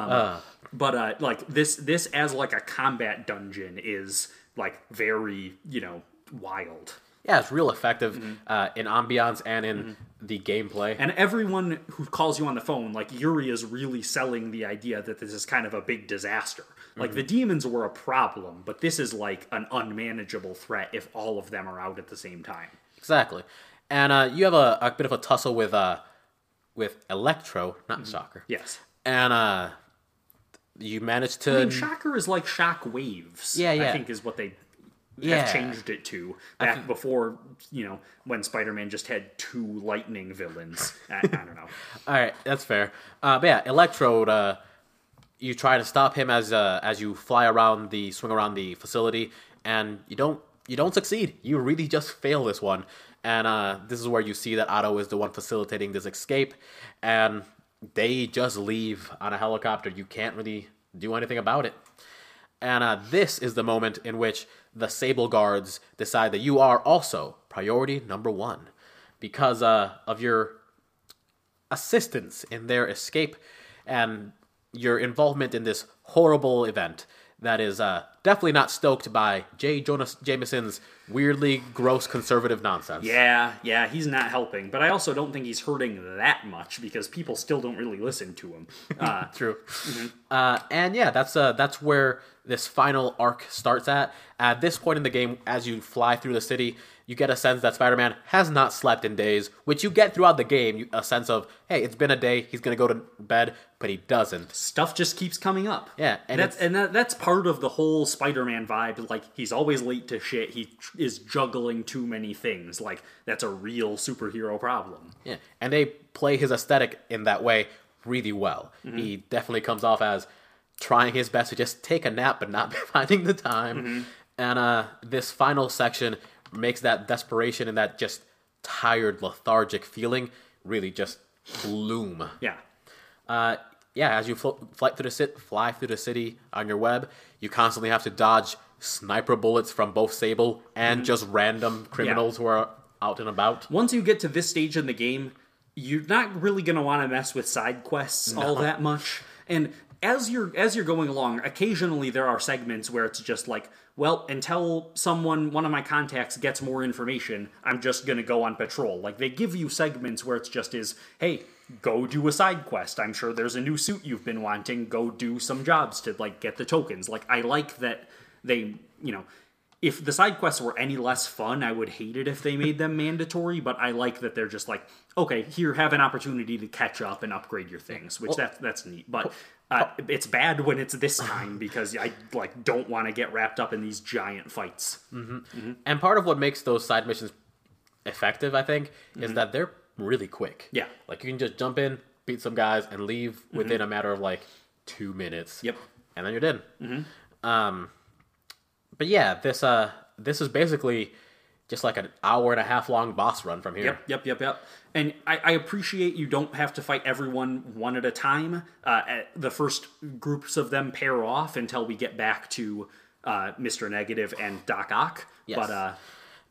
But like this as like a combat dungeon is like very wild. Yeah, it's real effective in ambiance and in the gameplay. And everyone who calls you on the phone, like Yuri is really selling the idea that this is kind of a big disaster. Like the demons were a problem, but this is like an unmanageable threat if all of them are out at the same time. Exactly. And you have a bit of a tussle with Electro, not Shocker. Yes. And you manage to... Shocker is like shock waves. Yeah. I think is what they... have changed it to back before, when Spider-Man just had 2 lightning villains. I don't know. All right, that's fair. But yeah, Electrode, you try to stop him as you swing around the facility, and you don't succeed. You really just fail this one. And this is where you see that Otto is the one facilitating this escape, and they just leave on a helicopter. You can't really do anything about it. And this is the moment in which the Sable Guards decide that you are also priority number 1 because of your assistance in their escape and your involvement in this horrible event that is definitely not stoked by J. Jonah Jameson's weirdly gross conservative nonsense. Yeah, he's not helping. But I also don't think he's hurting that much because people still don't really listen to him. True. And yeah, that's where this final arc starts at. At this point in the game, as you fly through the city, you get a sense that Spider-Man has not slept in days, which you get throughout the game, a sense of, hey, it's been a day, he's going to go to bed, but he doesn't. Stuff just keeps coming up. Yeah. And that's part of the whole Spider-Man vibe. Like, he's always late to shit. He is juggling too many things. Like, that's a real superhero problem. Yeah, and they play his aesthetic in that way really well. He definitely comes off as trying his best to just take a nap, but not finding the time. And this final section makes that desperation and that just tired, lethargic feeling really just bloom. Yeah. As you fly through the city on your web, you constantly have to dodge sniper bullets from both Sable and just random criminals who are out and about. Once you get to this stage in the game, you're not really going to want to mess with side quests all that much. And as you're going along, occasionally there are segments where it's just like, well, until one of my contacts gets more information, I'm just going to go on patrol. Like, they give you segments where it's just hey, go do a side quest. I'm sure there's a new suit you've been wanting. Go do some jobs to, get the tokens. Like, I like that they, if the side quests were any less fun, I would hate it if they made them mandatory, but I like that they're just okay, here, have an opportunity to catch up and upgrade your things, which that's neat. But it's bad when it's this time because I don't want to get wrapped up in these giant fights. And part of what makes those side missions effective, I think, is that they're really quick. Yeah. You can just jump in, beat some guys, and leave within a matter of 2 minutes. Yep. And then you're done. But yeah, this is basically just an hour and a half long boss run from here. Yep. And I appreciate you don't have to fight everyone one at a time. The first groups of them pair off until we get back to Mr. Negative and Doc Ock. Yes.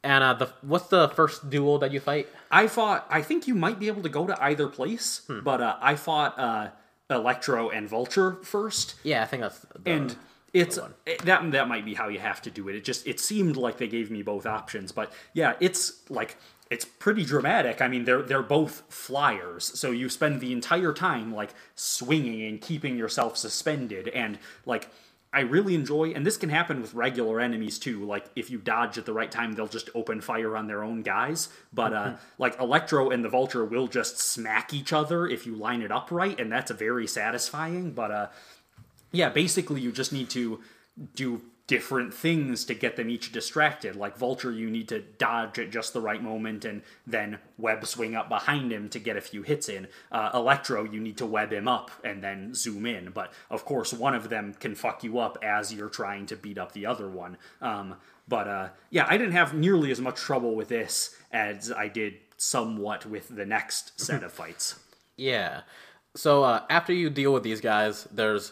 And what's the first duel that you fight? I think you might be able to go to either place, but I fought Electro and Vulture first. Yeah, I think that's and it's that might be how you have to do it. It seemed like they gave me both options, but yeah, it's pretty dramatic. I mean, they're both flyers, so you spend the entire time like swinging and keeping yourself suspended, and like I really enjoy, and this can happen with regular enemies too. Like if you dodge at the right time, they'll just open fire on their own guys. But like Electro and the Vulture will just smack each other if you line it up right, and that's very satisfying. But yeah, basically you just need to do different things to get them each distracted. Like Vulture, you need to dodge at just the right moment and then web swing up behind him to get a few hits in. Electro, you need to web him up and then zoom in. But of course, one of them can fuck you up as you're trying to beat up the other one. Yeah, I didn't have nearly as much trouble with this as I did somewhat with the next set of fights. Yeah. So after you deal with these guys, there's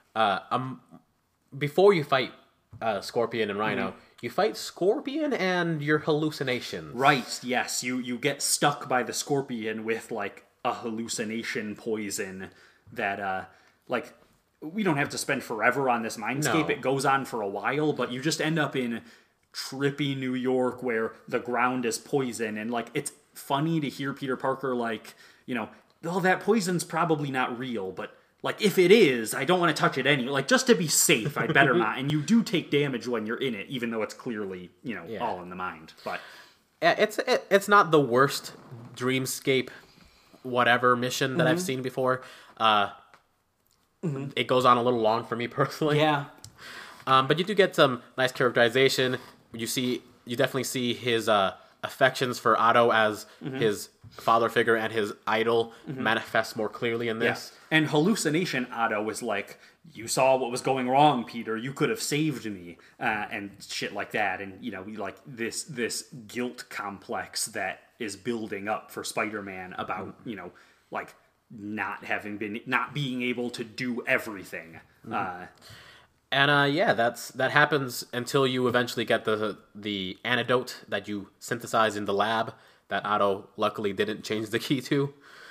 before you fight Scorpion and Rhino, you fight Scorpion and your hallucinations. Right, yes. You get stuck by the Scorpion with, like, a hallucination poison that, like, we don't have to spend forever on this mindscape. No. It goes on for a while, but you just end up in trippy New York where the ground is poison, and, like, it's funny to hear Peter Parker, like, you know, oh, that poison's probably not real, but like, if it is, I don't want to touch it anyway. Like, just to be safe, I'd better not. And you do take damage when you're in it, even though it's clearly, you know, all in the mind. But it's not the worst Dreamscape whatever mission that I've seen before. It goes on a little long for me personally. Yeah. But you do get some nice characterization. You definitely see his affections for Otto as his father figure and his idol manifest more clearly in this. Yeah. And hallucination Otto was like, you saw what was going wrong, Peter. You could have saved me, and shit like that. And you know, like this guilt complex that is building up for Spider-Man about you know, like not being able to do everything. And yeah, that happens until you eventually get the antidote that you synthesize in the lab that Otto luckily didn't change the key to.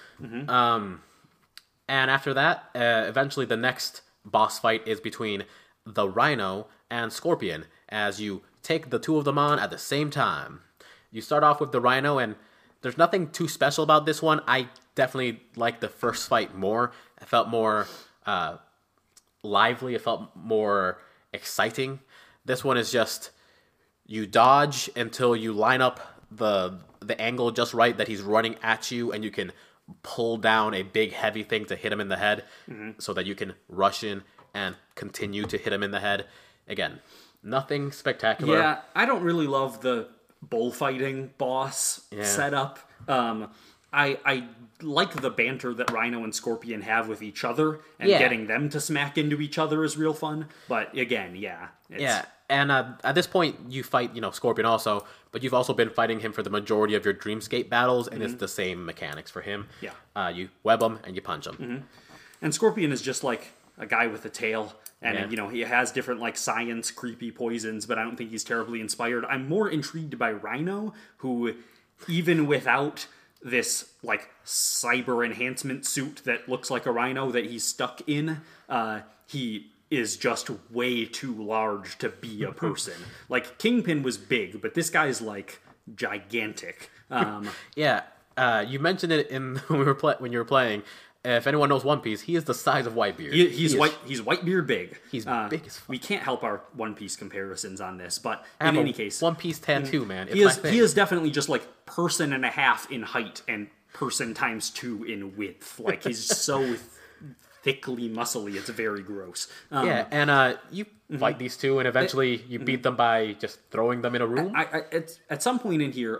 And after that, eventually the next boss fight is between the Rhino and Scorpion, as you take the two of them on at the same time. You start off with the Rhino, and there's nothing too special about this one. I definitely like the first fight more. It felt more lively. It felt more exciting. This one is just, you dodge until you line up the angle just right that he's running at you, and you can pull down a big heavy thing to hit him in the head so that you can rush in and continue to hit him in the head. Again, nothing spectacular. Yeah, I don't really love the bullfighting boss setup. I like the banter that Rhino and Scorpion have with each other, and getting them to smack into each other is real fun. But again, and at this point, you fight, Scorpion also, but you've also been fighting him for the majority of your Dreamscape battles, and it's the same mechanics for him. Yeah. You web him, and you punch him. And Scorpion is just like a guy with a tail, and he has different like science creepy poisons, but I don't think he's terribly inspired. I'm more intrigued by Rhino, who, even without this like cyber enhancement suit that looks like a rhino that he's stuck in, he is just way too large to be a person. Like Kingpin was big, but this guy's like gigantic. You mentioned it in when you were playing. If anyone knows One Piece, he is the size of Whitebeard. He's Whitebeard big. He's big as fuck. We can't help our One Piece comparisons on this, but in any case, One Piece tattoo, man. He is definitely just like person and a half in height and person times 2 in width. Like he's so thickly muscly, it's very gross. You fight these two, and eventually you beat them by just throwing them in a room. At some point in here,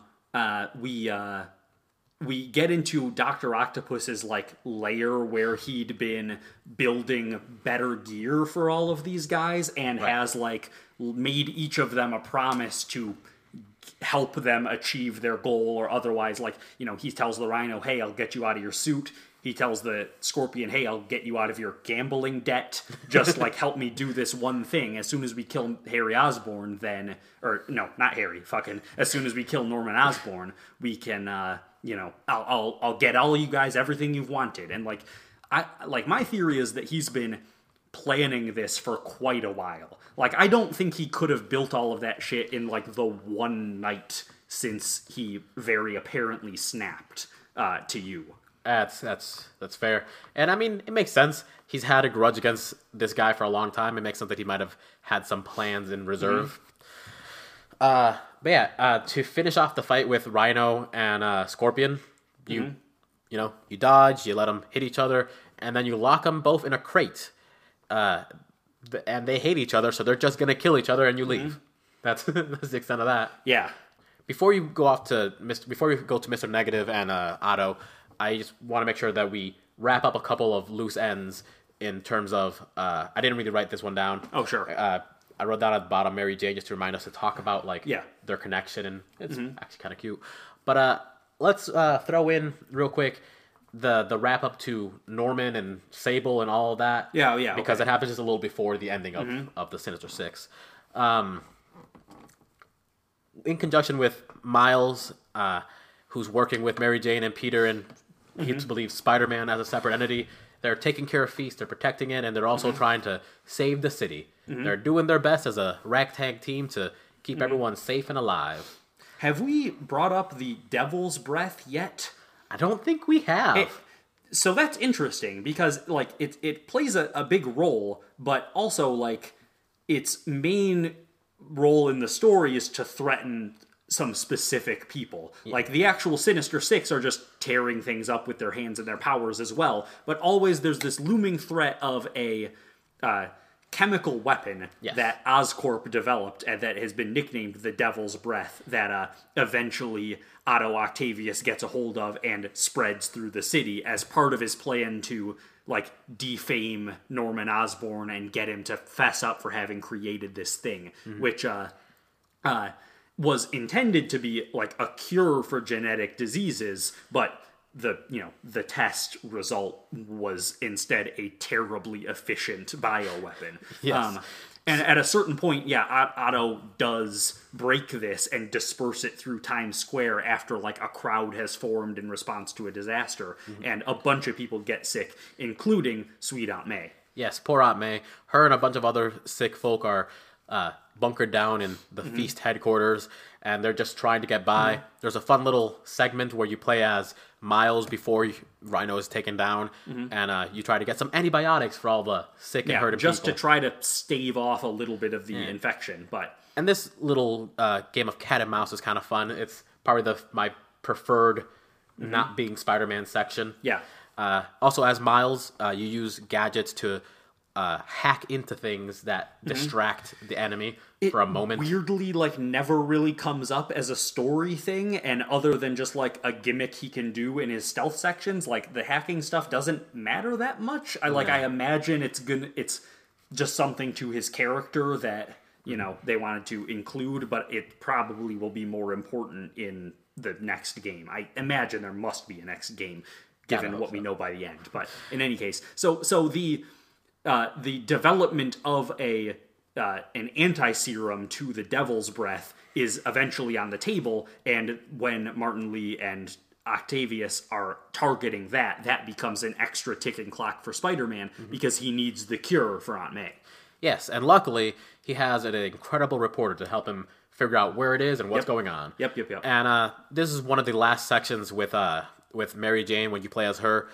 we get into Dr. Octopus's like lair where he'd been building better gear for all of these guys and has like made each of them a promise to help them achieve their goal, or otherwise, like, he tells the Rhino, hey, I'll get you out of your suit. He tells the Scorpion, hey, I'll get you out of your gambling debt. Just, like, help me do this one thing. As soon as we kill Harry Osborn, then... Or, no, not Harry, fucking... As soon as we kill Norman Osborn, we can, I'll get all you guys everything you've wanted. And, my theory is that he's been planning this for quite a while. Like, I don't think he could have built all of that shit in, like, the one night since he very apparently snapped to you. That's fair. And I mean, it makes sense. He's had a grudge against this guy for a long time. It makes sense that he might have had some plans in reserve. But yeah, to finish off the fight with Rhino and Scorpion, you dodge, you let them hit each other, and then you lock them both in a crate. And they hate each other, so they're just gonna kill each other, and you leave. That's the extent of that. Yeah. Before you go to Mr. Negative and Otto, I just want to make sure that we wrap up a couple of loose ends in terms of... I didn't really write this one down. Oh, sure. I wrote down at the bottom Mary Jane just to remind us to talk about their connection, and it's actually kind of cute. But let's throw in real quick the wrap up to Norman and Sable and all of that. Yeah. Because it happens just a little before the ending of the Sinister Six. In conjunction with Miles, who's working with Mary Jane and Peter, and he believes Spider-Man as a separate entity. They're taking care of Feast, they're protecting it, and they're also trying to save the city. They're doing their best as a ragtag team to keep everyone safe and alive. Have we brought up the Devil's Breath yet? I don't think we have. So that's interesting, because like it plays a big role, but also like its main role in the story is to threaten some specific people. Yeah. Like, the actual Sinister Six are just tearing things up with their hands and their powers as well, but always there's this looming threat of a chemical weapon that Oscorp developed and that has been nicknamed the Devil's Breath, that eventually Otto Octavius gets a hold of and spreads through the city as part of his plan to, like, defame Norman Osborn and get him to fess up for having created this thing, which was intended to be like a cure for genetic diseases, but the test result was instead a terribly efficient bioweapon. Yes. And at a certain point, Otto does break this and disperse it through Times Square after like a crowd has formed in response to a disaster, and a bunch of people get sick, including Sweet Aunt May. Yes, poor Aunt May. Her and a bunch of other sick folk are bunkered down in the Feast headquarters, and they're just trying to get by. There's a fun little segment where you play as Miles before Rhino is taken down, and you try to get some antibiotics for all the sick and hurting just people. To try to stave off a little bit of the infection. And this little game of cat and mouse is kind of fun. It's probably my preferred not being Spider-Man section. Yeah. Also, as Miles, you use gadgets to hack into things that distract the enemy for a moment. Weirdly, like, never really comes up as a story thing, and other than just like a gimmick he can do in his stealth sections, like the hacking stuff doesn't matter that much. I imagine it's just something to his character that they wanted to include, but it probably will be more important in the next game. I imagine there must be a next game, given what we know by the end. But in any case, so the development of an anti-serum to the Devil's Breath is eventually on the table, and when Martin Lee and Octavius are targeting that becomes an extra ticking clock for Spider-Man, because he needs the cure for Aunt May. Yes, and luckily, he has an incredible reporter to help him figure out where it is and what's going on. Yep. And this is one of the last sections with Mary Jane when you play as her.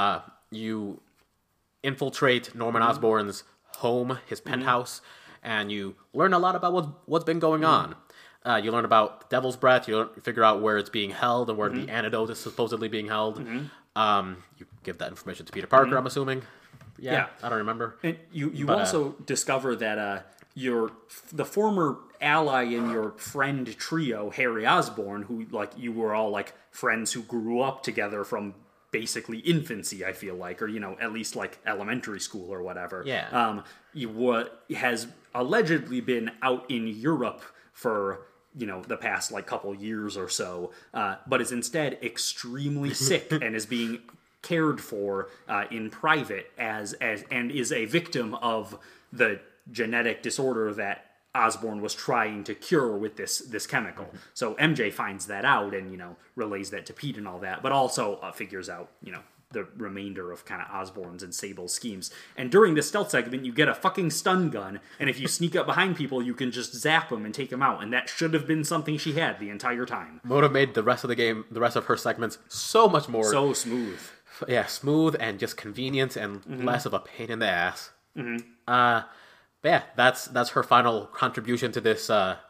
You infiltrate Norman Osborn's home, his penthouse, and you learn a lot about what's been going on. You learn about the Devil's Breath, you figure out where it's being held and where the antidote is supposedly being held. You give that information to Peter Parker, I'm assuming. Yeah, I don't remember. And you also discover that the former ally in your friend trio, Harry Osborn, who like you were all like friends who grew up together from basically infancy, I feel like, or at least like elementary school or whatever. Yeah. Has allegedly been out in Europe for the past like couple years or so, but is instead extremely sick and is being cared for in private and is a victim of the genetic disorder that Osborn was trying to cure with this chemical. So MJ finds that out and relays that to Pete and all that, but also figures out the remainder of kind of Osborn's and Sable's schemes. And during this stealth segment, you get a fucking stun gun, and if you sneak up behind people, you can just zap them and take them out. And that should have been something she had the entire time. Would have made the rest of the game, the rest of her segments, so much more smooth. Yeah, smooth and just convenient and less of a pain in the ass. But yeah, that's her final contribution to this to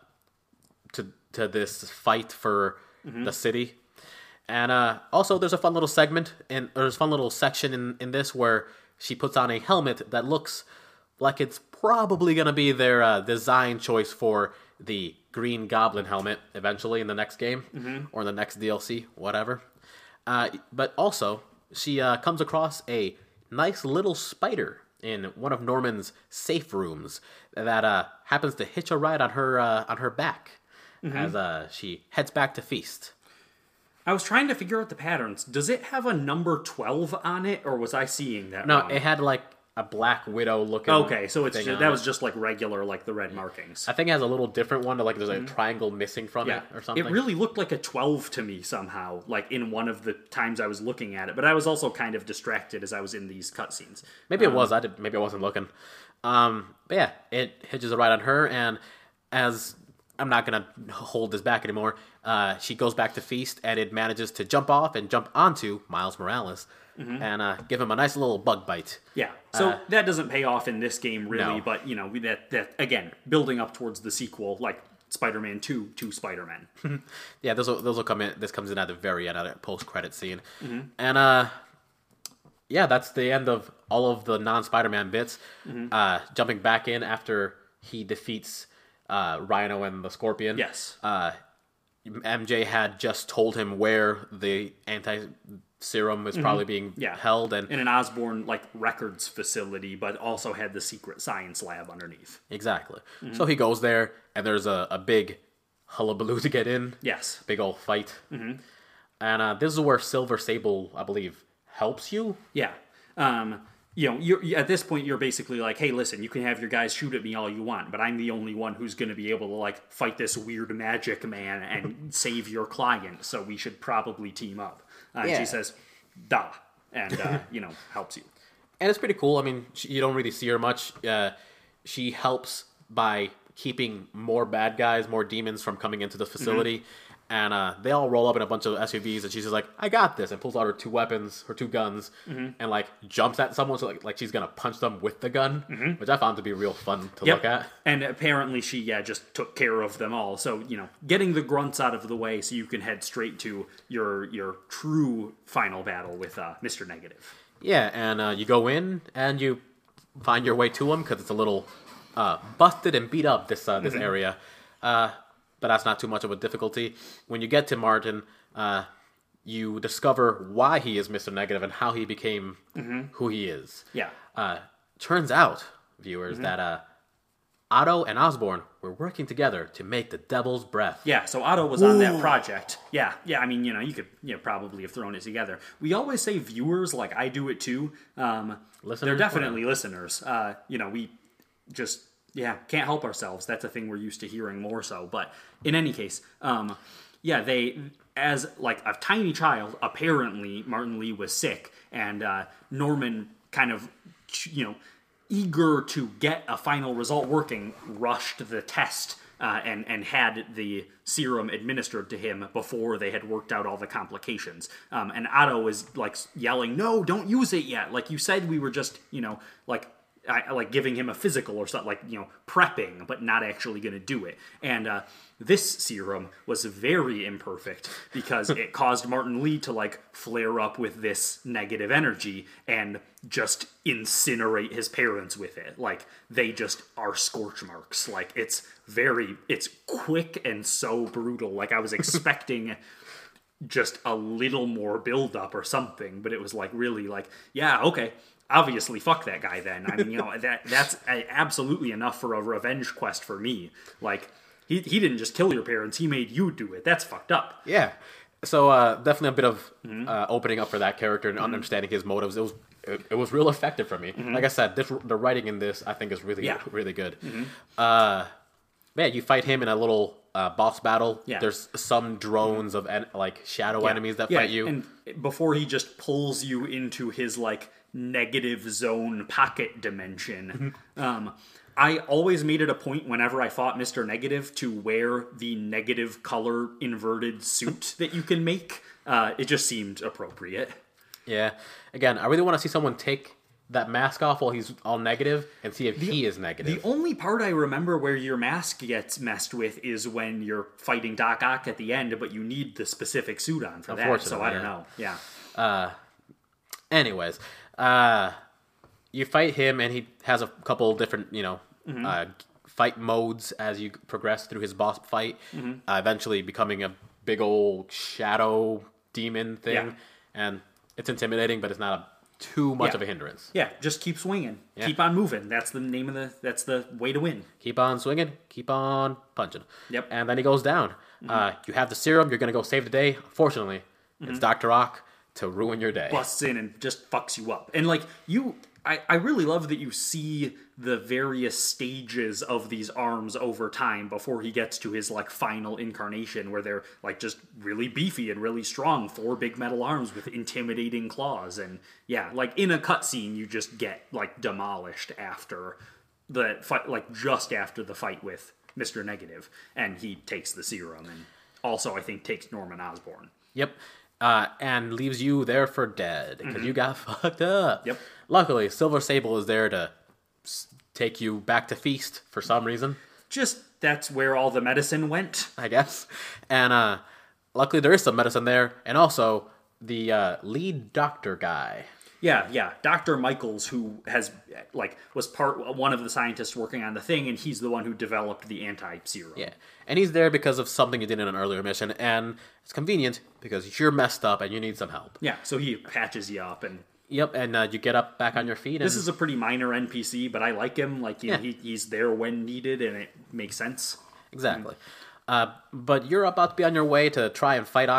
this fight for the city. And also, there's a fun little segment, there's a fun little section in this where she puts on a helmet that looks like it's probably going to be their design choice for the Green Goblin helmet eventually in the next game, or in the next DLC, whatever. But also, she comes across a nice little spider in one of Norman's safe rooms that happens to hitch a ride on her back as she heads back to Feast. I was trying to figure out the patterns. Does it have a number 12 on it, or was I seeing that No, wrong? it had like a Black Widow looking. Okay, so that was just like regular, like the red markings. I think it has a little different one. Like there's a triangle missing from it or something. It really looked like a 12 to me somehow, like in one of the times I was looking at it. But I was also kind of distracted as I was in these cutscenes. Maybe it was. Maybe I wasn't looking. But yeah, it hitches a ride on her, and as I'm not gonna hold this back anymore, she goes back to Feast, and it manages to jump off and jump onto Miles Morales. And give him a nice little bug bite. Yeah, so that doesn't pay off in this game, really, No. but, that again, building up towards the sequel, like Spider-Man 2 to Spider-Man. Yeah, those will come in. This comes in at the very end, at a post-credit scene. And, yeah, that's the end of all of the non-Spider-Man bits. Jumping back in after he defeats Rhino and the Scorpion. Yes. MJ had just told him where the anti-serum was probably being held. And in an Osborn, records facility, but also had the secret science lab underneath. Exactly. So he goes there, and there's a big hullabaloo to get in. Yes. Big old fight. And this is where Silver Sable, I believe, helps you. Yeah. You're at this point, you're basically like, hey, listen, you can have your guys shoot at me all you want, but I'm the only one who's going to be able to, fight this weird magic man and save your client, so we should probably team up. And she says, da, and, helps you. And it's pretty cool. I mean, you don't really see her much. She helps by keeping more bad guys, more demons from coming into the facility. And they all roll up in a bunch of SUVs, and she's just like, I got this, and pulls out her two weapons, her two guns, and, jumps at someone, so, like she's gonna punch them with the gun, which I found to be real fun to look at. And apparently she, just took care of them all. So, getting the grunts out of the way so you can head straight to your true final battle with Mr. Negative. Yeah, and you go in, and you find your way to him, because it's a little busted and beat up, this area. But that's not too much of a difficulty. When you get to Martin, you discover why he is Mr. Negative and how he became who he is. Yeah. Turns out, viewers, that Otto and Osborn were working together to make the Devil's Breath. Yeah, so Otto was on that project. Yeah, I mean, you could probably have thrown it together. We always say viewers, like I do it too. They're definitely listeners. We just... Yeah, can't help ourselves. That's a thing we're used to hearing more so. But in any case, they, as a tiny child, apparently Martin Lee was sick, and Norman kind of, eager to get a final result working, rushed the test and had the serum administered to him before they had worked out all the complications. And Otto was yelling, "No, don't use it yet! Like you said, we were just giving him a physical or something, prepping, but not actually going to do it." And this serum was very imperfect because it caused Martin Lee to flare up with this negative energy and just incinerate his parents with it. They just are scorch marks. It's quick and so brutal. I was expecting just a little more build-up or something, but it was really yeah, okay. Obviously, fuck that guy then. I mean, that's absolutely enough for a revenge quest for me. he didn't just kill your parents, he made you do it. That's fucked up. Yeah. So definitely a bit of opening up for that character and understanding his motives. It was real effective for me. Like I said, the writing in this I think is really really good. Man, you fight him in a little boss battle. Yeah. There's some drones of like shadow enemies that fight you. And before he just pulls you into his like negative zone pocket dimension. I always made it a point whenever I fought Mr. Negative to wear the negative color inverted suit that you can make. It just seemed appropriate. Yeah. Again, I really want to see someone take that mask off while he's all negative and see if he is negative. The only part I remember where your mask gets messed with is when you're fighting Doc Ock at the end, but you need the specific suit on for that, so I don't know. Yeah. Anyways, you fight him and he has a couple different, fight modes as you progress through his boss fight, eventually becoming a big old shadow demon thing. Yeah. And it's intimidating, but it's not too much of a hindrance. Yeah, just keep swinging. Yeah. Keep on moving. That's the name of that's the way to win. Keep on swinging, keep on punching. Yep. And then he goes down. You have the serum, you're going to go save the day. Fortunately, it's Dr. Ock to ruin your day. Busts in and just fucks you up. And like I really love that you see the various stages of these arms over time before he gets to his like final incarnation where they're like just really beefy and really strong, 4 big metal arms with intimidating claws. And yeah, like in a cutscene you just get like demolished after the fight, like just after the fight with Mr. Negative, and he takes the serum and also I think takes Norman Osborn. Yep. And leaves you there for dead because you got fucked up. Yep. Luckily, Silver Sable is there to take you back to Feast for some reason. Just that's where all the medicine went, I guess. And luckily there is some medicine there, and also the lead doctor guy. Yeah, Dr. Michaels, who was one of the scientists working on the thing, and he's the one who developed the anti-serum. Yeah, and he's there because of something you did in an earlier mission, and it's convenient because you're messed up and you need some help. Yeah, so he patches you up and... Yep, and you get up back on your feet. And... This is a pretty minor NPC, but I like him. Like, you know, he's there when needed, and it makes sense. Exactly. But you're about to be on your way to try and fight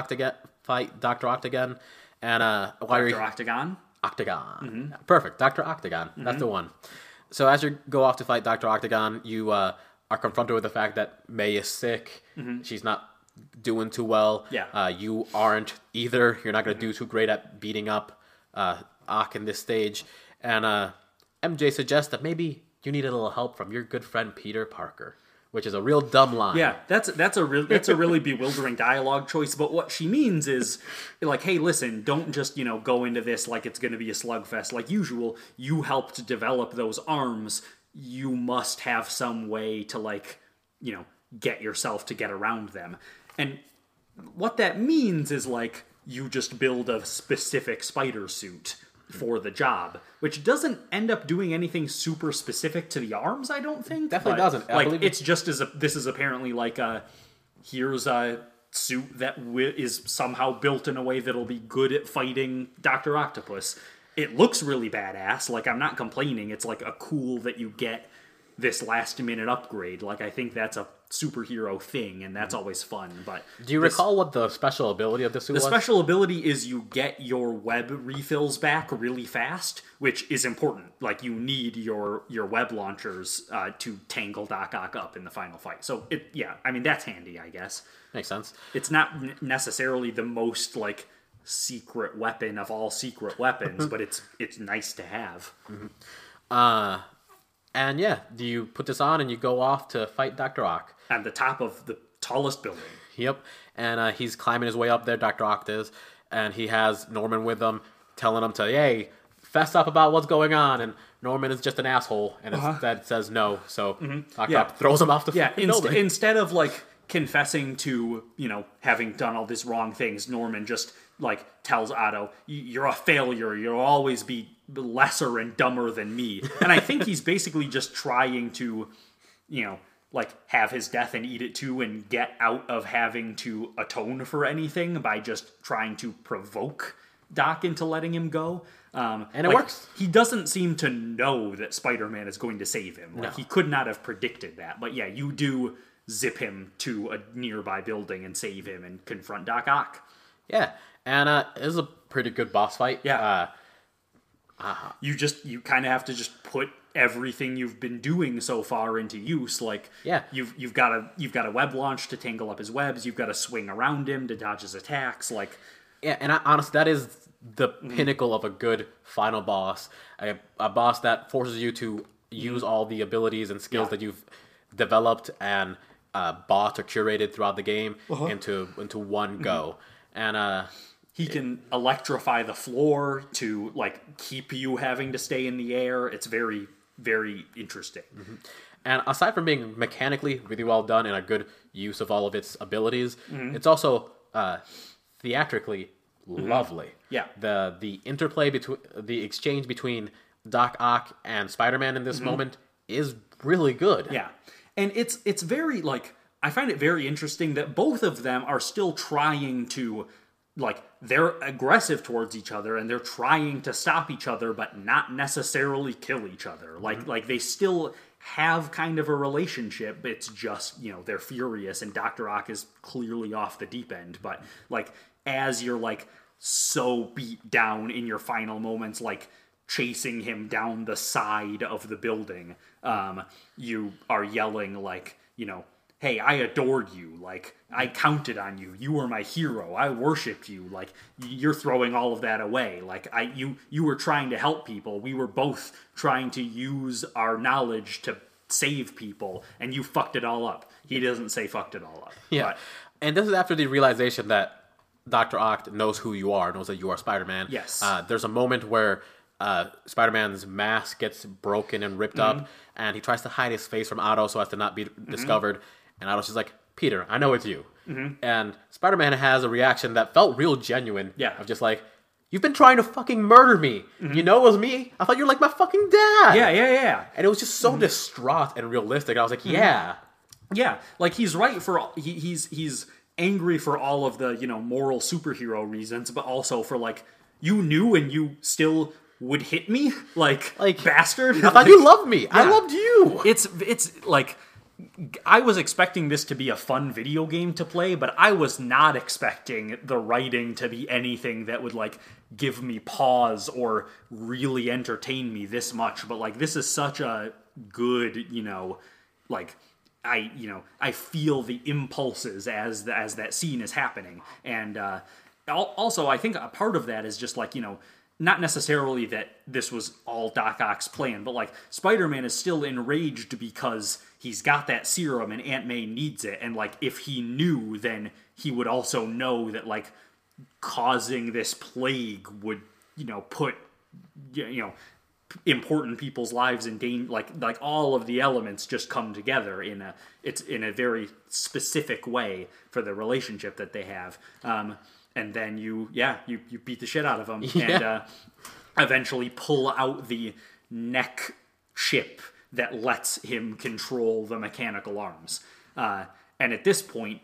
Dr. Octagon, and Dr. Octagon? Octagon. Perfect. Dr. Octagon. That's the one. So as you go off to fight Dr. Octagon, you are confronted with the fact that May is sick. She's not doing too well. Yeah. You aren't either. You're not going to do too great at beating up Ock in this stage. And MJ suggests that maybe you need a little help from your good friend Peter Parker, which is a real dumb line. Yeah, that's a really bewildering dialogue choice. But what she means is, like, hey, listen, don't just go into this like it's going to be a slugfest like usual. You helped develop those arms. You must have some way to get yourself to get around them. And what that means is you just build a specific spider suit for the job, which doesn't end up doing anything super specific to the arms, I don't think. Definitely doesn't. It's just this is apparently here's a suit that is somehow built in a way that'll be good at fighting Dr. Octopus. It looks really badass. I'm not complaining. It's a cool that you get this last minute upgrade. I think that's a superhero thing, and that's always fun. But do you recall what the special ability of the suit was? The special ability is you get your web refills back really fast, which is important. You need your web launchers to tangle Doc Ock up in the final fight. So that's handy, I guess. Makes sense. It's not necessarily the most secret weapon of all secret weapons, but it's nice to have. And do you put this on and you go off to fight Dr. Ock? At the top of the tallest building. Yep. And he's climbing his way up there, Dr. Ock is, and he has Norman with him, telling him to, hey, fess up about what's going on, and Norman is just an asshole, and instead says no, so Dr. Ock throws him off the building. Instead of, confessing to, having done all these wrong things, Norman just, tells Otto, you're a failure, you'll always be lesser and dumber than me. And I think he's basically just trying to, have his death and eat it too and get out of having to atone for anything by just trying to provoke Doc into letting him go. And it works. He doesn't seem to know that Spider-Man is going to save him. No. He could not have predicted that. But yeah, you do zip him to a nearby building and save him and confront Doc Ock. Yeah, and it was a pretty good boss fight. Yeah. You kind of have to just put everything you've been doing so far into use. Like, Yeah. you've got a web launch to tangle up his webs. You've got to swing around him to dodge his attacks. Like, Yeah, and honestly, that is the pinnacle of a good final boss. A boss that forces you to use all the abilities and skills that you've developed and bought or curated throughout the game into one go. And he can electrify the floor to like keep you having to stay in the air. It's very, very interesting. And aside from being mechanically really well done and a good use of all of its abilities, it's also theatrically lovely. Yeah. The interplay between the exchange between Doc Ock and Spider-Man in this moment is really good. Yeah. And it's very like, I find it very interesting that both of them are still trying to, like, they're aggressive towards each other and they're trying to stop each other, but not necessarily kill each other. Like they still have kind of a relationship. It's just, they're furious and Dr. Ock is clearly off the deep end. But like, as you're like so beat down in your final moments, like chasing him down the side of the building, you are yelling like, hey, I adored you. Like, I counted on you. You were my hero. I worshipped you. Like, you're throwing all of that away. Like, you were trying to help people. We were both trying to use our knowledge to save people, and you fucked it all up. He doesn't say fucked it all up. Yeah. But, And this is after the realization that Dr. Ock knows who you are, knows that you are Spider-Man. Yes. There's a moment where Spider-Man's mask gets broken and ripped up, and he tries to hide his face from Otto so as to not be discovered. And Otto's just like, Peter, I know it's you. And Spider-Man has a reaction that felt real genuine. Yeah. Of just like, you've been trying to fucking murder me. You know it was me? I thought you were like my fucking dad. Yeah. And it was just so distraught and realistic. I was like, yeah. Yeah, like he's right for he's angry for all of the moral superhero reasons, but also for like, you knew and you still would hit me, like bastard. I thought you loved me. I loved you. It's like, I was expecting this to be a fun video game to play, but I was not expecting the writing to be anything that would like give me pause or really entertain me this much. But like, this is such a good, like, I feel the impulses as that scene is happening. And also, I think a part of that is just like, not necessarily that this was all Doc Ock's plan, but like, Spider-Man is still enraged because he's got that serum and Aunt May needs it. And like, if he knew, then he would also know that like causing this plague would, put, important people's lives in danger. Like all of the elements just come together in a very specific way for the relationship that they have. And then you beat the shit out of him and eventually pull out the neck chip that lets him control the mechanical arms. And at this point,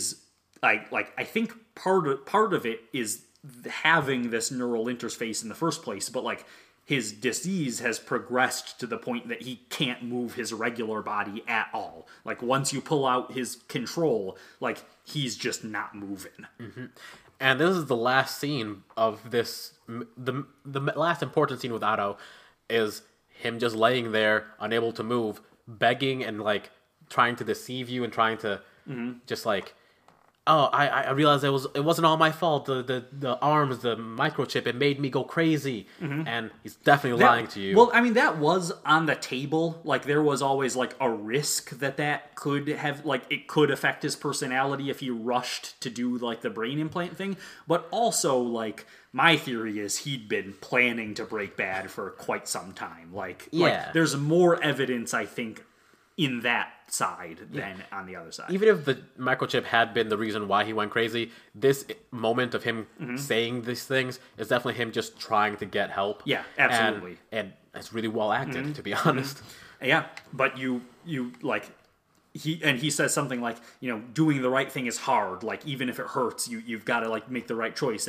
I think part of it is having this neural interface in the first place, but like, his disease has progressed to the point that he can't move his regular body at all. Like, once you pull out his control, like, he's just not moving. And this is the last scene of this. The last important scene with Otto is him just laying there, unable to move, begging and like trying to deceive you and trying to just like, oh, I realized it wasn't all my fault. The arms, the microchip, it made me go crazy. And he's definitely lying to you. Well, I mean, that was on the table. Like, there was always like a risk that could have, like, it could affect his personality if he rushed to do like the brain implant thing. But also, like, my theory is he'd been planning to break bad for quite some time. Like there's more evidence, I think, in that side than on the other side. Even if the microchip had been the reason why he went crazy, this moment of him saying these things is definitely him just trying to get help. Yeah, absolutely. And it's really well acted, to be honest. Yeah, but you like, he says something like, doing the right thing is hard. Like, even if it hurts, you've got to like make the right choice. And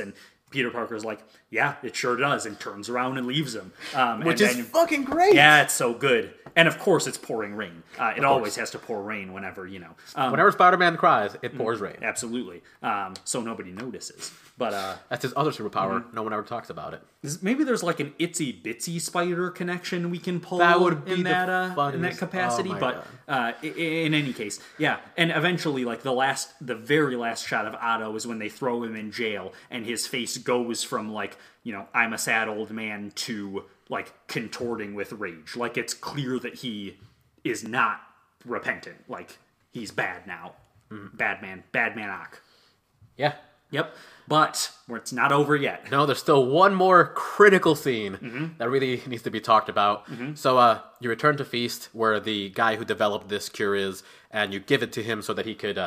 Peter Parker's like, yeah, it sure does, and turns around and leaves him. Which is fucking great. Yeah, it's so good. And of course, it's pouring rain. It always has to pour rain whenever, Whenever Spider-Man cries, it pours rain. Absolutely. So nobody notices. But that's his other superpower. No one ever talks about it. maybe there's like an itsy bitsy spider connection we can pull That would be in the that funniest. capacity. Oh my But in any case, yeah. And eventually, like the very last shot of Otto is when they throw him in jail, and his face goes from like, I'm a sad old man to like contorting with rage. Like it's clear that he is not repentant. Like he's bad now. Bad man Ock. Yeah. Yep. But it's not over yet. No, there's still one more critical scene that really needs to be talked about. So you return to Feast, where the guy who developed this cure is, and you give it to him so that he could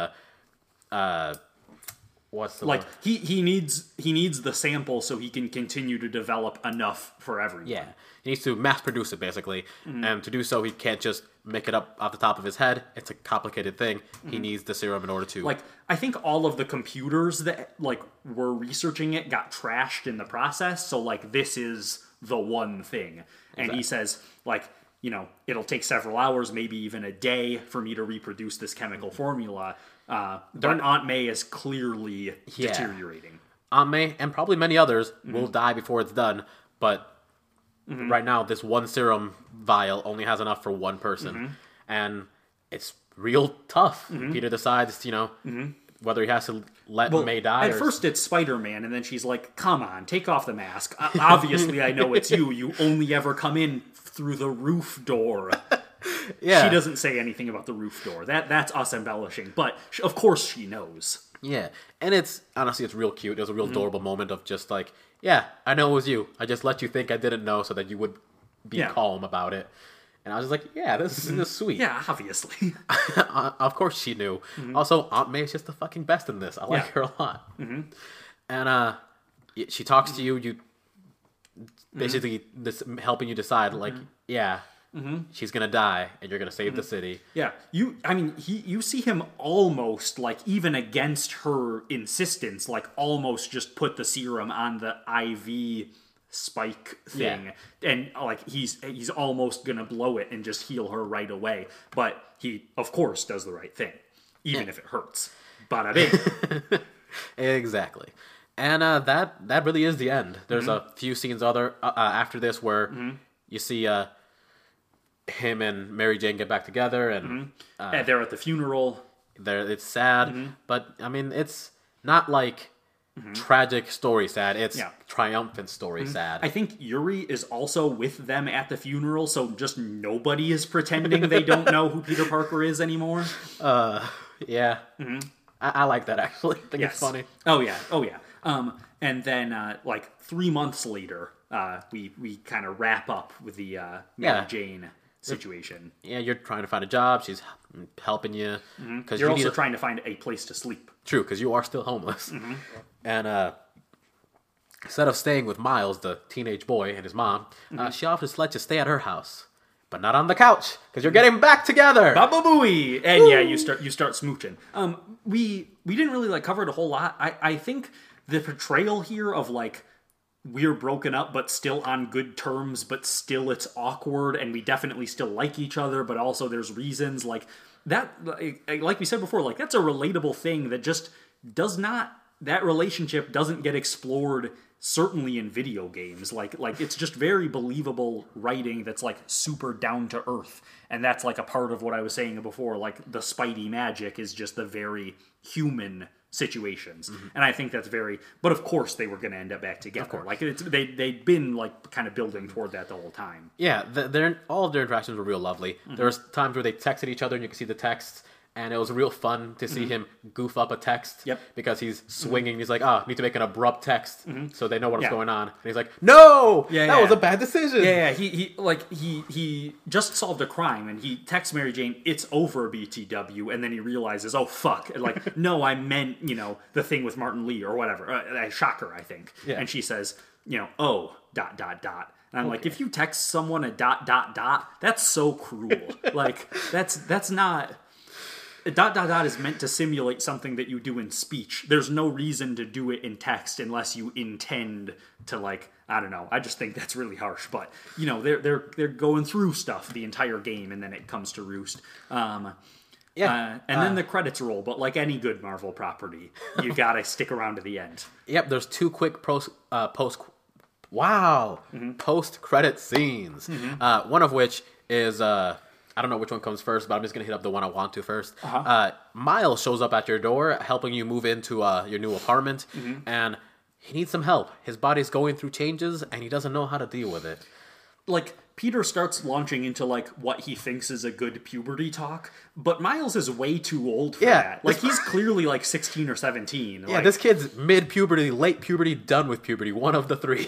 what's the Like word? he needs the sample so he can continue to develop enough for everyone. Yeah, he needs to mass produce it basically, and to do so, he can't just make it up off the top of his head. It's a complicated thing. He needs the serum in order to. Like I think all of the computers that like were researching it got trashed in the process. So like this is the one thing, and he says like, it'll take several hours, maybe even a day, for me to reproduce this chemical formula. But Aunt May is clearly deteriorating. Aunt May and probably many others will die before it's done, but right now this one serum vial only has enough for one person, and it's real tough. Peter decides, whether he has to let May die. At first it's Spider-Man, and then she's like, come on, take off the mask. Obviously I know it's you. You only ever come in through the roof door. Yeah. She doesn't say anything about the roof door. That's us embellishing, but of course she knows. Yeah, and it's real cute. It was a real adorable moment of just like, yeah, I know it was you. I just let you think I didn't know so that you would be calm about it. And I was just like, yeah, this is sweet. Yeah, obviously. Of course she knew. Also, Aunt May is just the fucking best in this. I like her a lot. And she talks to you. You basically helping you decide, like, yeah, she's gonna die, and you're gonna save the city. Yeah, you see him almost, like, even against her insistence, like, almost just put the serum on the IV spike thing, and like he's almost gonna blow it and just heal her right away. But he, of course, does the right thing, even if it hurts. Bada bing. Exactly. And that really is the end. There's a few scenes after this where you see him and Mary Jane get back together, and they're at the funeral. It's sad, but I mean, it's not like tragic story sad. It's triumphant story sad. I think Yuri is also with them at the funeral, so just nobody is pretending they don't know who Peter Parker is anymore. Yeah. I like that, actually. I think it's funny. Oh yeah. And then like 3 months later, we kind of wrap up with the Mary Jane situation. Yeah, you're trying to find a job. She's helping you. Because you're also trying to find a place to sleep. True, because you are still homeless. And instead of staying with Miles, the teenage boy, and his mom, she offers to let you stay at her house. But not on the couch, because you're getting back together. Baba booey! And yeah, you start smooching. We didn't really like cover it a whole lot. I think the portrayal here of like, we're broken up but still on good terms, but still it's awkward, and we definitely still like each other, but also there's reasons like that, like we said before, like that's a relatable thing that just that relationship doesn't get explored, certainly in video games. Like it's just very believable writing that's like super down to earth, and that's like a part of what I was saying before, like the Spidey magic is just the very human situations, and I think that's but of course they were going to end up back together. Like they'd been like kind of building toward that the whole time. Yeah, all of their interactions were real lovely. There was times where they texted each other and you could see the texts, and it was real fun to see him goof up a text. Yep. Because he's swinging. He's like, need to make an abrupt text so they know what's going on. And he's like, no! That was a bad decision! Yeah, he just solved a crime, and he texts Mary Jane, it's over, BTW, and then he realizes, oh, fuck. And like, no, I meant, the thing with Martin Lee or whatever. Shocker, I think. Yeah. And she says, oh, ... And I'm like, if you text someone a ... that's so cruel. Like, that's not... dot dot dot is meant to simulate something that you do in speech. There's no reason to do it in text unless you intend to, like, I don't know. I just think that's really harsh. But you know, they're going through stuff the entire game, and then it comes to roost. And then the credits roll. But like any good Marvel property, you gotta stick around to the end. Yep. There's two quick post credit scenes. One of which is I don't know which one comes first, but I'm just gonna hit up the one I want to first. Miles shows up at your door, helping you move into your new apartment, and he needs some help. His body's going through changes, and he doesn't know how to deal with it. Like, Peter starts launching into, like, what he thinks is a good puberty talk, but Miles is way too old for that. Like, he's clearly, like, 16 or 17. Yeah, this kid's mid-puberty, late puberty, done with puberty, one of the three.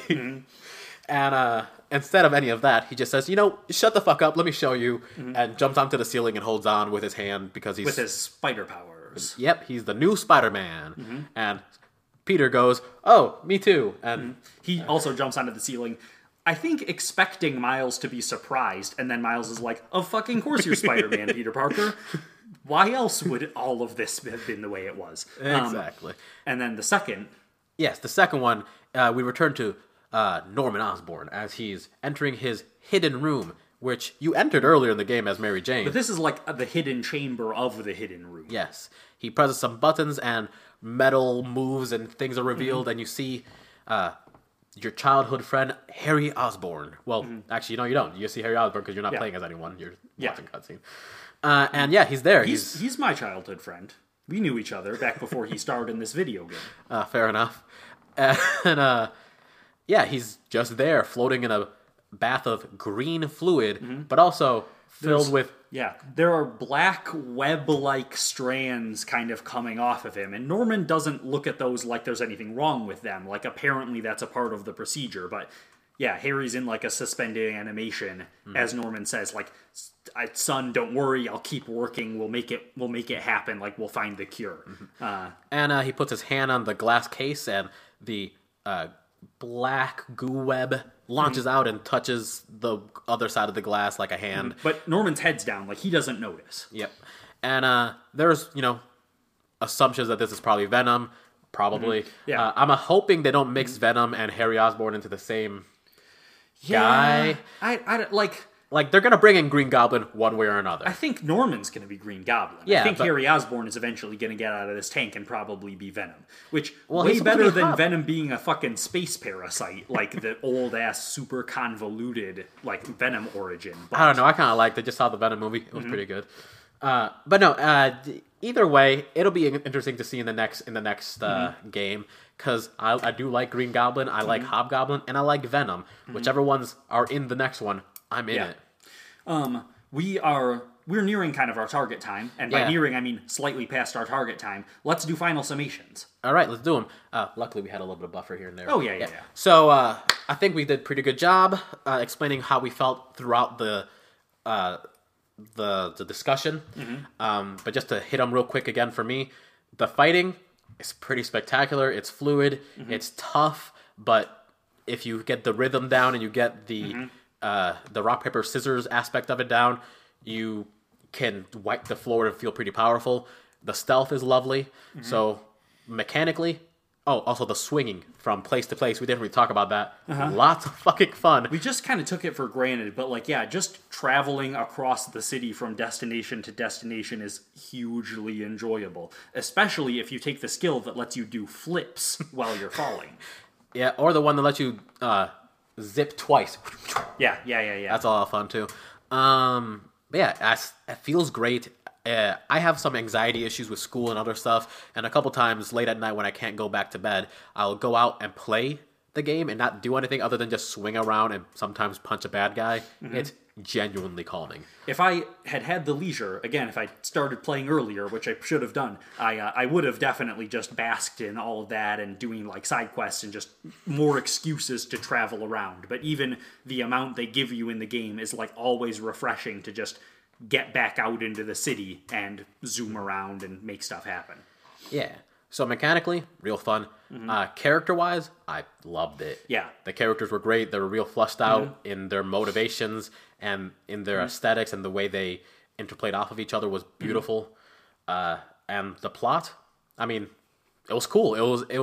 And instead of any of that, he just says, you know, shut the fuck up, let me show you, and jumps onto the ceiling and holds on with his hand because he's... with his spider powers. Yep, he's the new Spider-Man. And Peter goes, oh, me too. And he also jumps onto the ceiling, I think expecting Miles to be surprised, and then Miles is like, of fucking course you're Spider-Man, Peter Parker. Why else would all of this have been the way it was? Exactly. And then the second... Yes, the second one, we return to Norman Osborn as he's entering his hidden room, which you entered earlier in the game as Mary Jane. But this is like the hidden chamber of the hidden room. Yes. He presses some buttons and metal moves and things are revealed, and you see your childhood friend, Harry Osborn. Well, actually, no, you don't. You see Harry Osborn because you're not playing as anyone. You're watching cutscene. And yeah, he's there. He's my childhood friend. We knew each other back before he starred in this video game. Fair enough. And yeah, he's just there, floating in a bath of green fluid, but also filled with... Yeah, there are black web-like strands kind of coming off of him, and Norman doesn't look at those like there's anything wrong with them. Like, apparently that's a part of the procedure, but yeah, Harry's in like a suspended animation, as Norman says, like, son, don't worry, I'll keep working, we'll make it happen, like, we'll find the cure. And he puts his hand on the glass case, and the black goo web launches out and touches the other side of the glass like a hand. But Norman's head's down, like, he doesn't notice. Yep. And there's, assumptions that this is probably Venom, probably. Yeah. I'm hoping they don't mix Venom and Harry Osborn into the same guy. I like... Like, they're going to bring in Green Goblin one way or another. I think Norman's going to be Green Goblin. Yeah, I think Harry Osborn is eventually going to get out of this tank and probably be Venom. Which, well, way better than Venom being a fucking space parasite, like the old-ass, super convoluted, like, Venom origin. But... I don't know, I kind of liked it. Just saw the Venom movie. It was pretty good. But no, either way, it'll be interesting to see in the next game. Because I do like Green Goblin, I like Hobgoblin, and I like Venom. Whichever ones are in the next one, I'm in it. We're nearing kind of our target time, and by nearing I mean slightly past our target time. Let's do final summations. All right, let's do them. Luckily, we had a little bit of buffer here and there. Oh yeah. So I think we did a pretty good job explaining how we felt throughout the discussion. But just to hit them real quick again for me, the fighting is pretty spectacular. It's fluid. It's tough, but if you get the rhythm down and you get the rock, paper, scissors aspect of it down, you can wipe the floor and feel pretty powerful. The stealth is lovely. So mechanically, also the swinging from place to place. We didn't really talk about that. Lots of fucking fun. We just kind of took it for granted, but like, yeah, just traveling across the city from destination to destination is hugely enjoyable. Especially if you take the skill that lets you do flips while you're falling. Yeah, or the one that lets you zip twice. Yeah. That's a lot of fun too. But yeah, it feels great. I have some anxiety issues with school and other stuff, and a couple times late at night when I can't go back to bed, I'll go out and play the game and not do anything other than just swing around and sometimes punch a bad guy. It's genuinely calming. If I had the leisure, again, if I started playing earlier, which I should have done, I would have definitely just basked in all of that and doing like side quests and just more excuses to travel around. But even the amount they give you in the game is like always refreshing to just get back out into the city and zoom around and make stuff happen. Yeah. So mechanically, real fun. Character-wise, I loved it. Yeah. The characters were great. They were real fleshed out in their motivations and in their aesthetics, and the way they interplayed off of each other was beautiful. And the plot, I mean, it was cool.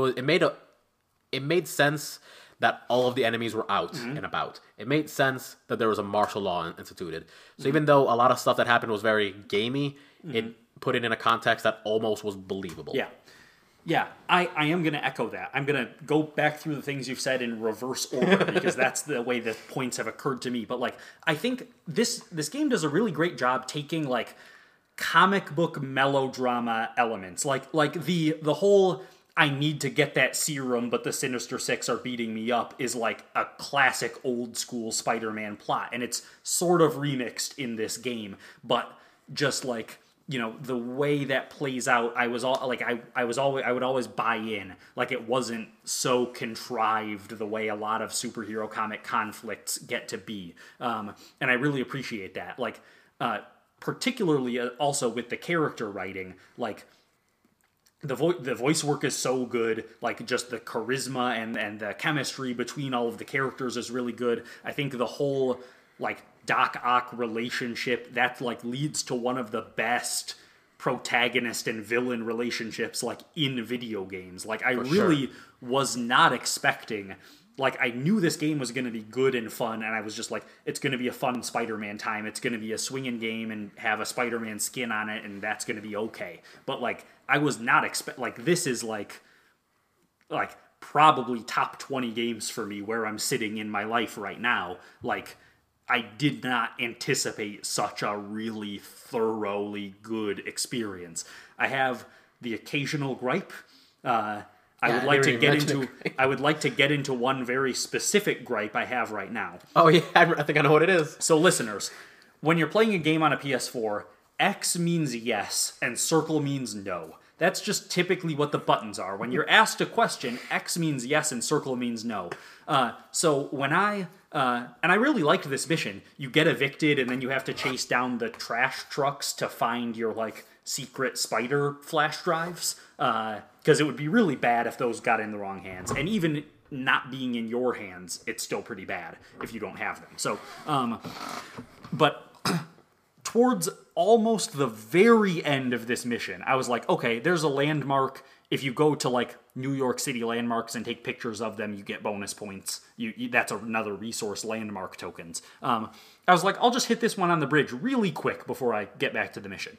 It made sense that all of the enemies were out and about. It made sense that there was a martial law instituted. So even though a lot of stuff that happened was very gamey, it put it in a context that almost was believable. Yeah. Yeah, I am going to echo that. I'm going to go back through the things you've said in reverse order because that's the way the points have occurred to me. But like, I think this game does a really great job taking like comic book melodrama elements, like the whole I need to get that serum, but the Sinister Six are beating me up is like a classic old school Spider-Man plot, and it's sort of remixed in this game, but just like, you know, the way that plays out, I would always buy in. Like, it wasn't so contrived the way a lot of superhero comic conflicts get to be. And I really appreciate that. Like, particularly also with the character writing, like, the voice work is so good. Like, just the charisma and the chemistry between all of the characters is really good. I think the whole, like, Doc Ock relationship, that like leads to one of the best protagonist and villain relationships like in video games. Like, I really was not expecting, like, I knew this game was going to be good and fun, and I was just like, it's going to be a fun Spider-Man time. It's going to be a swinging game and have a Spider-Man skin on it, and that's going to be okay. But like, I was not like, this is like probably top 20 games for me where I'm sitting in my life right now. Like, I did not anticipate such a really thoroughly good experience. I have the occasional gripe. I would like to get into one very specific gripe I have right now. Oh yeah, I think I know what it is. So listeners, when you're playing a game on a PS4, X means yes and circle means no. That's just typically what the buttons are. When you're asked a question, X means yes and circle means no. So when and I really liked this mission. You get evicted and then you have to chase down the trash trucks to find your like secret spider flash drives. Because it would be really bad if those got in the wrong hands. And even not being in your hands, it's still pretty bad if you don't have them. So, but towards almost the very end of this mission, I was like, okay, there's a landmark. If you go to like New York City landmarks and take pictures of them, you get bonus points. That's another resource, landmark tokens. I was like, I'll just hit this one on the bridge really quick before I get back to the mission.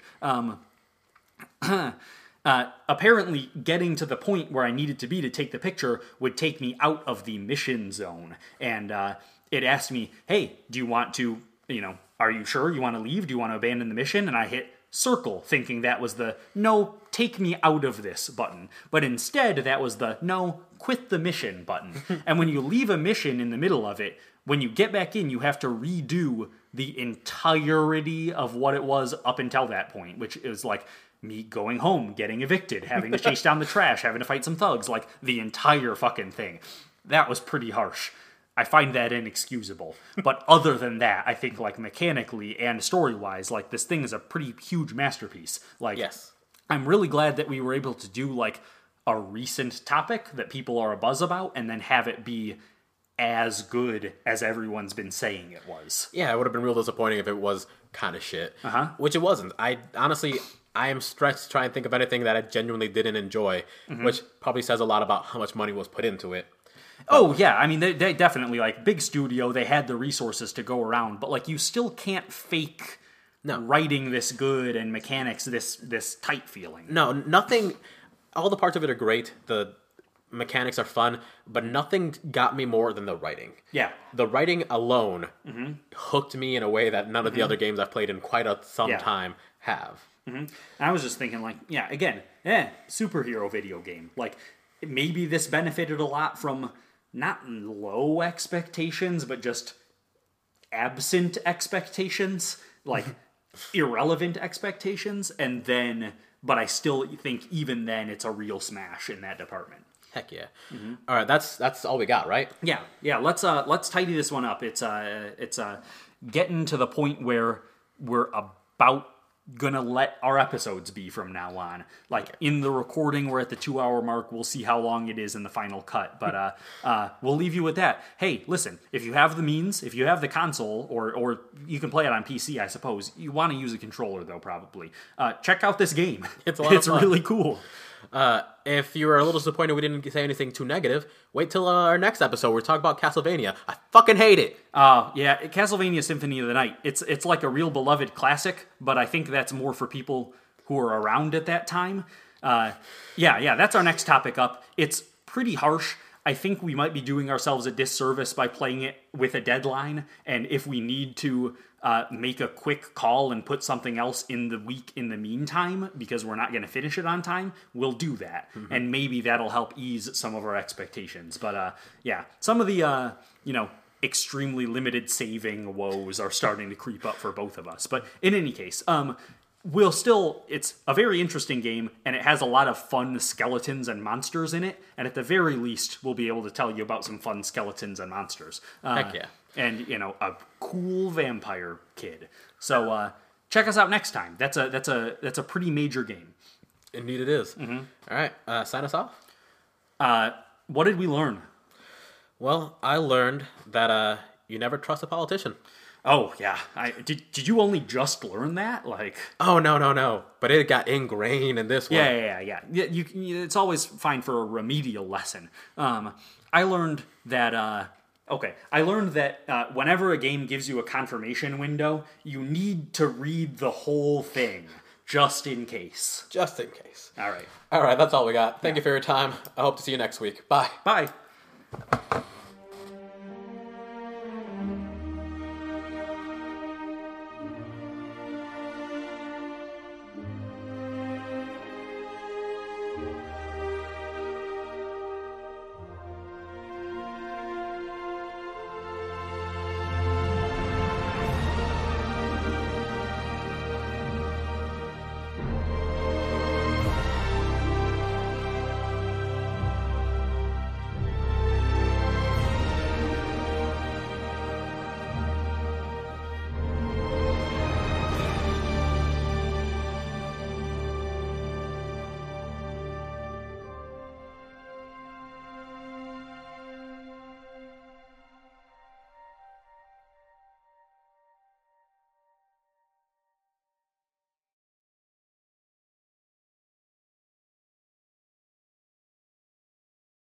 Apparently, getting to the point where I needed to be to take the picture would take me out of the mission zone. And it asked me, hey, do you want to, are you sure you want to leave? Do you want to abandon the mission? And I hit circle, thinking that was the no, take me out of this button. But instead, that was the no, quit the mission button. And when you leave a mission in the middle of it, when you get back in, you have to redo the entirety of what it was up until that point, which is like me going home, getting evicted, having to chase down the trash, having to fight some thugs, like the entire fucking thing. That was pretty harsh. I find that inexcusable. But other than that, I think like mechanically and story-wise, like this thing is a pretty huge masterpiece. Like, yes. I'm really glad that we were able to do like a recent topic that people are abuzz about and then have it be as good as everyone's been saying it was. Yeah, it would have been real disappointing if it was kind of shit. Which it wasn't. I am stretched to try and think of anything that I genuinely didn't enjoy, which probably says a lot about how much money was put into it. Oh, yeah, I mean, they definitely, like, big studio, they had the resources to go around, but, like, you still can't fake writing this good and mechanics this tight feeling. No, nothing, all the parts of it are great, the mechanics are fun, but nothing got me more than the writing. Yeah. The writing alone hooked me in a way that none of the other games I've played in quite some time have. And I was just thinking, like, yeah, again, superhero video game. Like, maybe this benefited a lot from not low expectations, but just absent expectations, like irrelevant expectations, and then, but I still think even then it's a real smash in that department. Heck yeah! All right, that's all we got, right? Yeah. Let's tidy this one up. It's getting to the point where we're about gonna let our episodes be from now on. Like in the recording, we're at the 2-hour mark. We'll see how long it is in the final cut, but we'll leave you with that. Hey, listen, if you have the means, if you have the console, or you can play it on PC, I suppose. You want to use a controller though, probably. Check out this game. It's a lot of fun. Really cool. If you were a little disappointed we didn't say anything too negative, wait till our next episode where we talk about Castlevania. I fucking hate it. Yeah, Castlevania Symphony of the Night. It's like a real beloved classic, but I think that's more for people who are around at that time. Yeah, that's our next topic up. It's pretty harsh. I think we might be doing ourselves a disservice by playing it with a deadline, and if we need to make a quick call and put something else in the week in the meantime, because we're not going to finish it on time, we'll do that. Mm-hmm. And maybe that'll help ease some of our expectations. But yeah, some of the, extremely limited saving woes are starting to creep up for both of us. But in any case, it's a very interesting game, and it has a lot of fun skeletons and monsters in it, and at the very least, we'll be able to tell you about some fun skeletons and monsters. Heck yeah. And, a cool vampire kid. So, check us out next time. That's a pretty major game. Indeed it is. Mm-hmm. All right, sign us off. What did we learn? Well, I learned that you never trust a politician. Oh, yeah. Did you only just learn that? Like, oh, no. But it got ingrained in this one. Yeah. It's always fine for a remedial lesson. I learned that... whenever a game gives you a confirmation window, you need to read the whole thing, just in case. Just in case. All right. All right, that's all we got. Thank you for your time. I hope to see you next week. Bye. Bye.